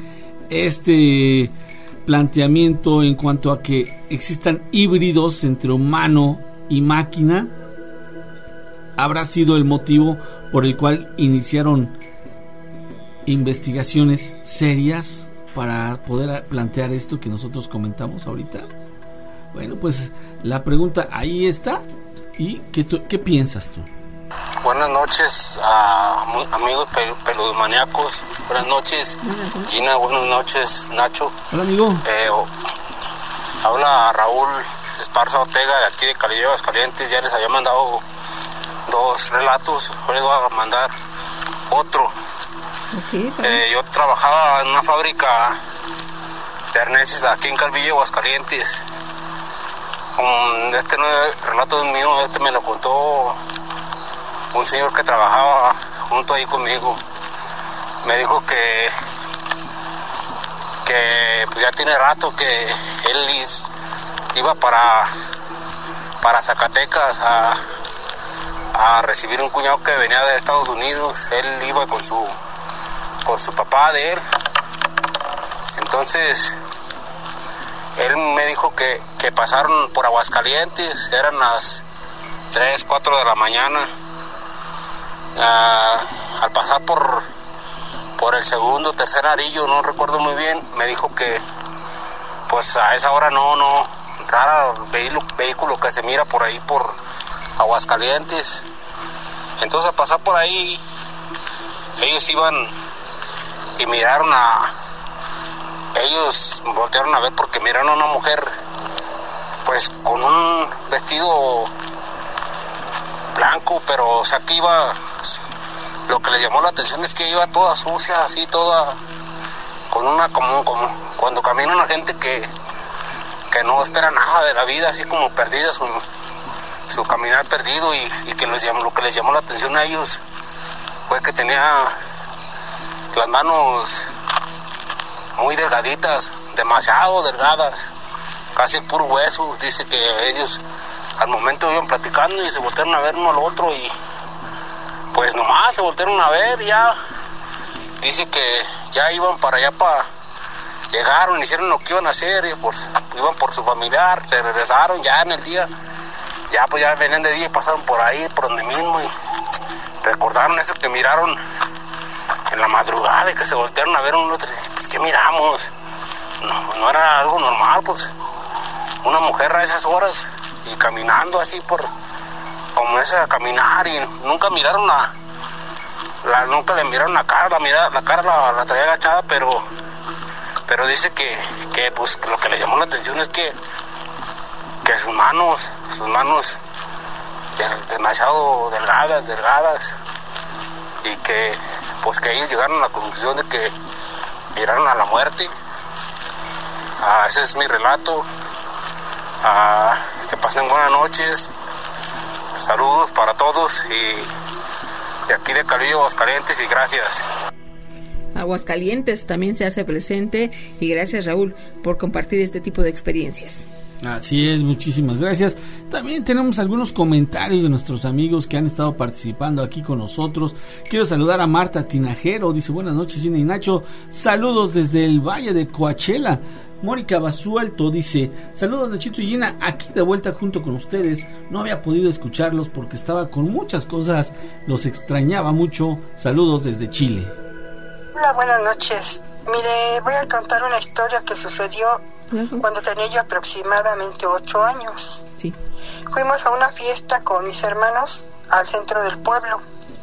este planteamiento en cuanto a que existan híbridos entre humano y máquina, habrá sido el motivo por el cual iniciaron investigaciones serias para poder plantear esto que nosotros comentamos ahorita. Bueno, pues la pregunta ahí está. ¿Y qué, tú, qué piensas tú? Buenas noches a amigos peludomaniacos. Buenas noches, Gina. Buenas noches, Nacho. Hola, amigo. Eh, habla Raúl Esparza Ortega, de aquí de Calillo, Aguascalientes. Ya les había mandado dos relatos. Hoy les voy a mandar otro. Okay, eh, yo trabajaba en una fábrica de arneses aquí en Calvillo, Aguascalientes. Um, este no es relato mío, este me lo contó un señor que trabajaba junto ahí conmigo. Me dijo que que pues ya tiene rato que él iba para para Zacatecas a, a recibir un cuñado que venía de Estados Unidos. Él iba con su con su papá de él. Entonces él me dijo que, que pasaron por Aguascalientes, eran las tres, cuatro de la mañana. Uh, al pasar por por el segundo, tercer arillo, no recuerdo muy bien, me dijo que pues a esa hora no, no, rara vehículo, vehículo que se mira por ahí por Aguascalientes. Entonces al pasar por ahí, ellos iban y miraron a ellos voltearon a ver porque miraron a una mujer pues con un vestido blanco, pero o sea que iba, lo que les llamó la atención es que iba toda sucia, así toda con una como, como cuando camina una gente que que no espera nada de la vida, así como perdida, su, su caminar perdido, y, y que les llamó, lo que les llamó la atención a ellos fue que tenía las manos muy delgaditas, demasiado delgadas, casi el puro hueso. Dice que ellos al momento iban platicando y se voltearon a ver uno al otro y pues nomás se voltearon a ver. Ya dice que ya iban para allá, para llegaron, hicieron lo que iban a hacer, y por, iban por su familiar, se regresaron ya en el día, ya pues ya venían de día y pasaron por ahí, por donde mismo, y recordaron eso que miraron en la madrugada, y que se voltearon a ver uno otro, y pues ¿qué miramos? No, no era algo normal, pues una mujer a esas horas y caminando así por como ese a caminar, y nunca miraron la, la nunca le miraron la cara, la mirada, la cara la, la traía agachada, pero pero dice que, que pues lo que le llamó la atención es que que sus manos, sus manos de, demasiado delgadas, delgadas, y que pues que ellos llegaron a la conclusión de que miraron a la muerte. Ah, ese es mi relato. Ah, que pasen buenas noches, saludos para todos, y de aquí de Calvillo, Aguascalientes, y gracias. Aguascalientes también se hace presente, y gracias, Raúl, por compartir este tipo de experiencias. Así es, muchísimas gracias. También tenemos algunos comentarios de nuestros amigos que han estado participando aquí con nosotros. Quiero saludar a Marta Tinajero, dice buenas noches, Gina y Nacho, saludos desde el Valle de Coachella. Mónica Basualto dice saludos, Nachito y Gina, aquí de vuelta junto con ustedes. No había podido escucharlos porque estaba con muchas cosas, los extrañaba mucho. Saludos desde Chile. Hola, buenas noches. Mire, voy a contar una historia que sucedió cuando tenía yo aproximadamente ocho años. Sí. Fuimos a una fiesta con mis hermanos al centro del pueblo.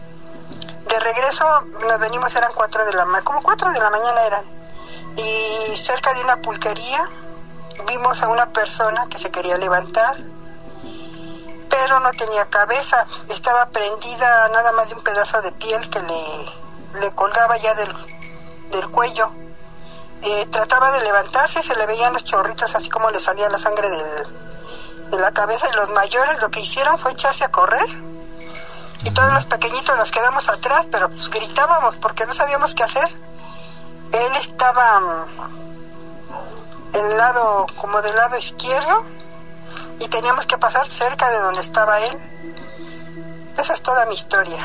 De regreso nos venimos, eran cuatro de la mañana, como cuatro de la mañana eran. Y cerca de una pulquería vimos a una persona que se quería levantar, pero no tenía cabeza, estaba prendida nada más de un pedazo de piel que le, le colgaba ya del, del cuello. Eh, trataba de levantarse, se le veían los chorritos así como le salía la sangre del, de la cabeza, y los mayores lo que hicieron fue echarse a correr, y todos los pequeñitos nos quedamos atrás, pero pues gritábamos porque no sabíamos qué hacer. Él estaba en el lado, como del lado izquierdo, y teníamos que pasar cerca de donde estaba él. Esa es toda mi historia.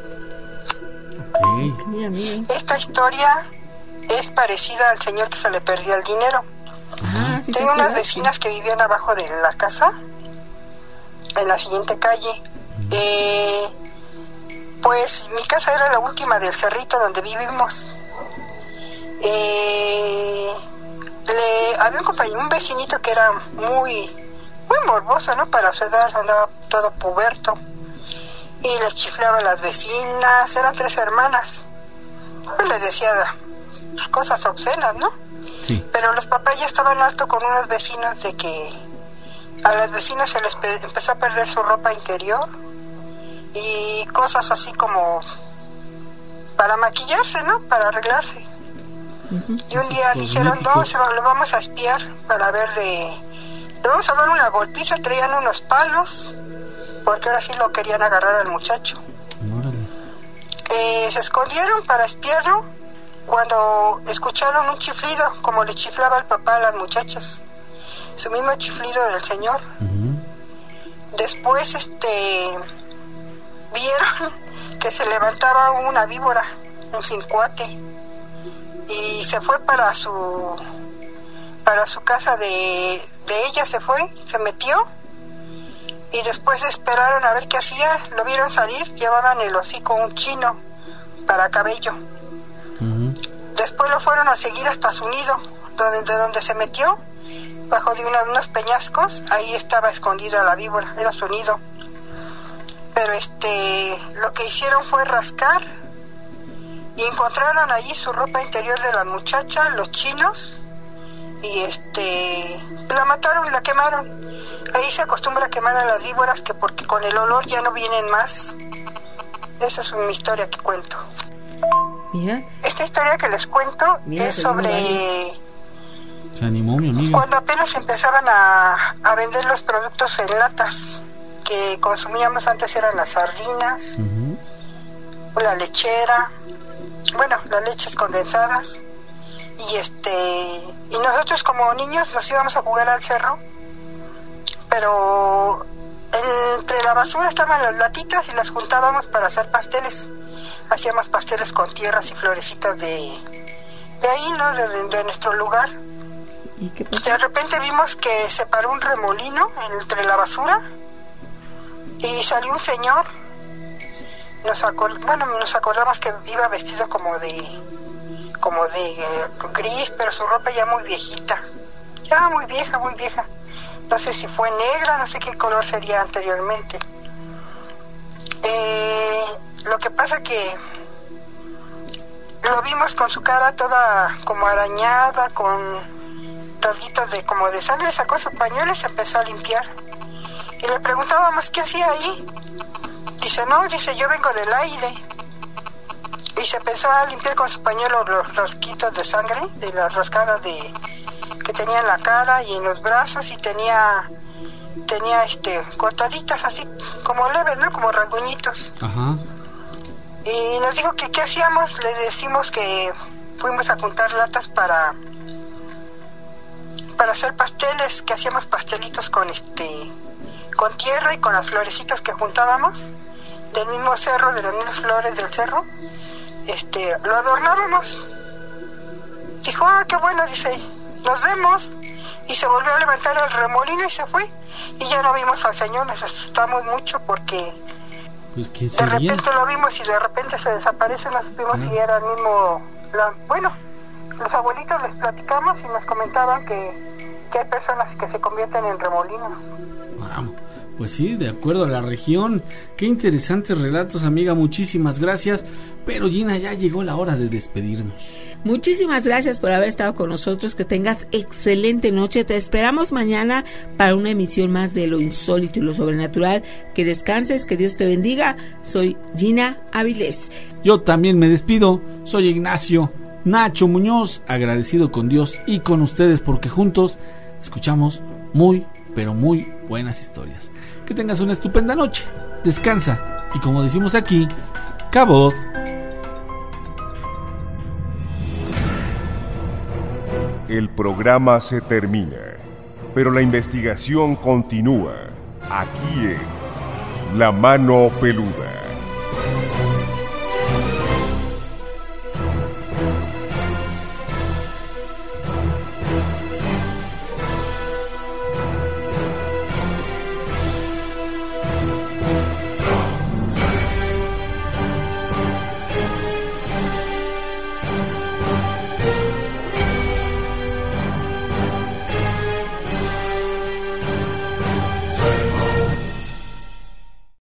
Okay. Esta historia es parecida al señor que se le perdía el dinero. Ah, sí, Tengo unas sí. vecinas que vivían abajo de la casa, en la siguiente calle. Eh, Pues mi casa era la última del cerrito donde vivimos. Eh, le, había un compañero, un vecinito que era muy, muy morboso, ¿no? Para su edad, andaba todo puberto. Y les chiflaba a las vecinas, eran tres hermanas. Pues les decía pues, cosas obscenas, ¿no? Sí. Pero los papás ya estaban alto con unos vecinos de que a las vecinas se les pe- empezó a perder su ropa interior y cosas así como para maquillarse, ¿no? Para arreglarse. Uh-huh. Y un día dijeron, no, se va, lo vamos a espiar para ver de... Le vamos a dar una golpiza, traían unos palos, porque ahora sí lo querían agarrar al muchacho. Eh, se escondieron para espiarlo cuando escucharon un chiflido, como le chiflaba el papá a las muchachas. Su mismo chiflido del señor. Uh-huh. Después, este... vieron que se levantaba una víbora, un cincuate, y se fue para su para su casa de, de ella, se fue, se metió, y después esperaron a ver qué hacía, lo vieron salir, llevaban el hocico un chino para cabello. Uh-huh. Después lo fueron a seguir hasta su nido, donde, de donde se metió, bajo de una, unos peñascos, ahí estaba escondida la víbora, era su nido. Pero este, lo que hicieron fue rascar y encontraron allí su ropa interior de la muchacha, los chinos, y este, la mataron, la quemaron. Ahí se acostumbra a quemar a las víboras, que porque con el olor ya no vienen más. Esa es una historia que cuento. Mira. Esta historia que les cuento Mira, es sobre... Se animó mi amiga. Cuando apenas empezaban a, a vender los productos en latas que consumíamos antes, eran las sardinas, uh-huh. la lechera, bueno, las leches condensadas, y este y nosotros como niños nos íbamos a jugar al cerro, pero entre la basura estaban las latitas y las juntábamos para hacer pasteles. Hacíamos pasteles con tierras y florecitas de, de ahí, ¿no? De, de, de nuestro lugar. ¿Y qué pasó? De repente vimos que se paró un remolino entre la basura y salió un señor. Nos acord- bueno, nos acordamos que iba vestido como de como de eh, gris, pero su ropa ya muy viejita, ya muy vieja, muy vieja. No sé si fue negra, no sé qué color sería anteriormente. Eh, lo que pasa que lo vimos con su cara toda como arañada, con rasguitos de como de sangre. Sacó su pañuelo y se empezó a limpiar. Y le preguntábamos qué hacía ahí. Dice, no, dice, yo vengo del aire. Y se empezó a limpiar con su pañuelo los rasquitos de sangre, de las rascadas de que tenía en la cara y en los brazos, y tenía tenía este cortaditas así como leves, ¿no? Como rasguñitos. Ajá. Y nos dijo que qué hacíamos. Le decimos que fuimos a juntar latas para para hacer pasteles, que hacíamos pastelitos con este con tierra y con las florecitas que juntábamos del mismo cerro, de las mismas flores del cerro. Este, lo adornábamos. Dijo, ah, qué bueno, dice, nos vemos. Y se volvió a levantar el remolino y se fue. Y ya no vimos al señor, nos asustamos mucho porque pues, ¿quién de sería? repente lo vimos y de repente se desaparece. No supimos si era el mismo. La, bueno, los abuelitos les platicamos y nos comentaban que, que hay personas que se convierten en remolinos. Wow. Pues sí, de acuerdo a la región. Qué interesantes relatos, amiga, muchísimas gracias. Pero Gina, ya llegó la hora de despedirnos. Muchísimas gracias por haber estado con nosotros, que tengas excelente noche. Te esperamos mañana para una emisión más de lo insólito y lo sobrenatural. Que descanses, que Dios te bendiga. Soy Gina Avilés. Yo también me despido, soy Ignacio Nacho Muñoz, agradecido con Dios y con ustedes porque juntos escuchamos muy, pero muy buenas historias. Que tengas una estupenda noche, descansa y como decimos aquí, cabot. El programa se termina, pero la investigación continúa aquí en La Mano Peluda.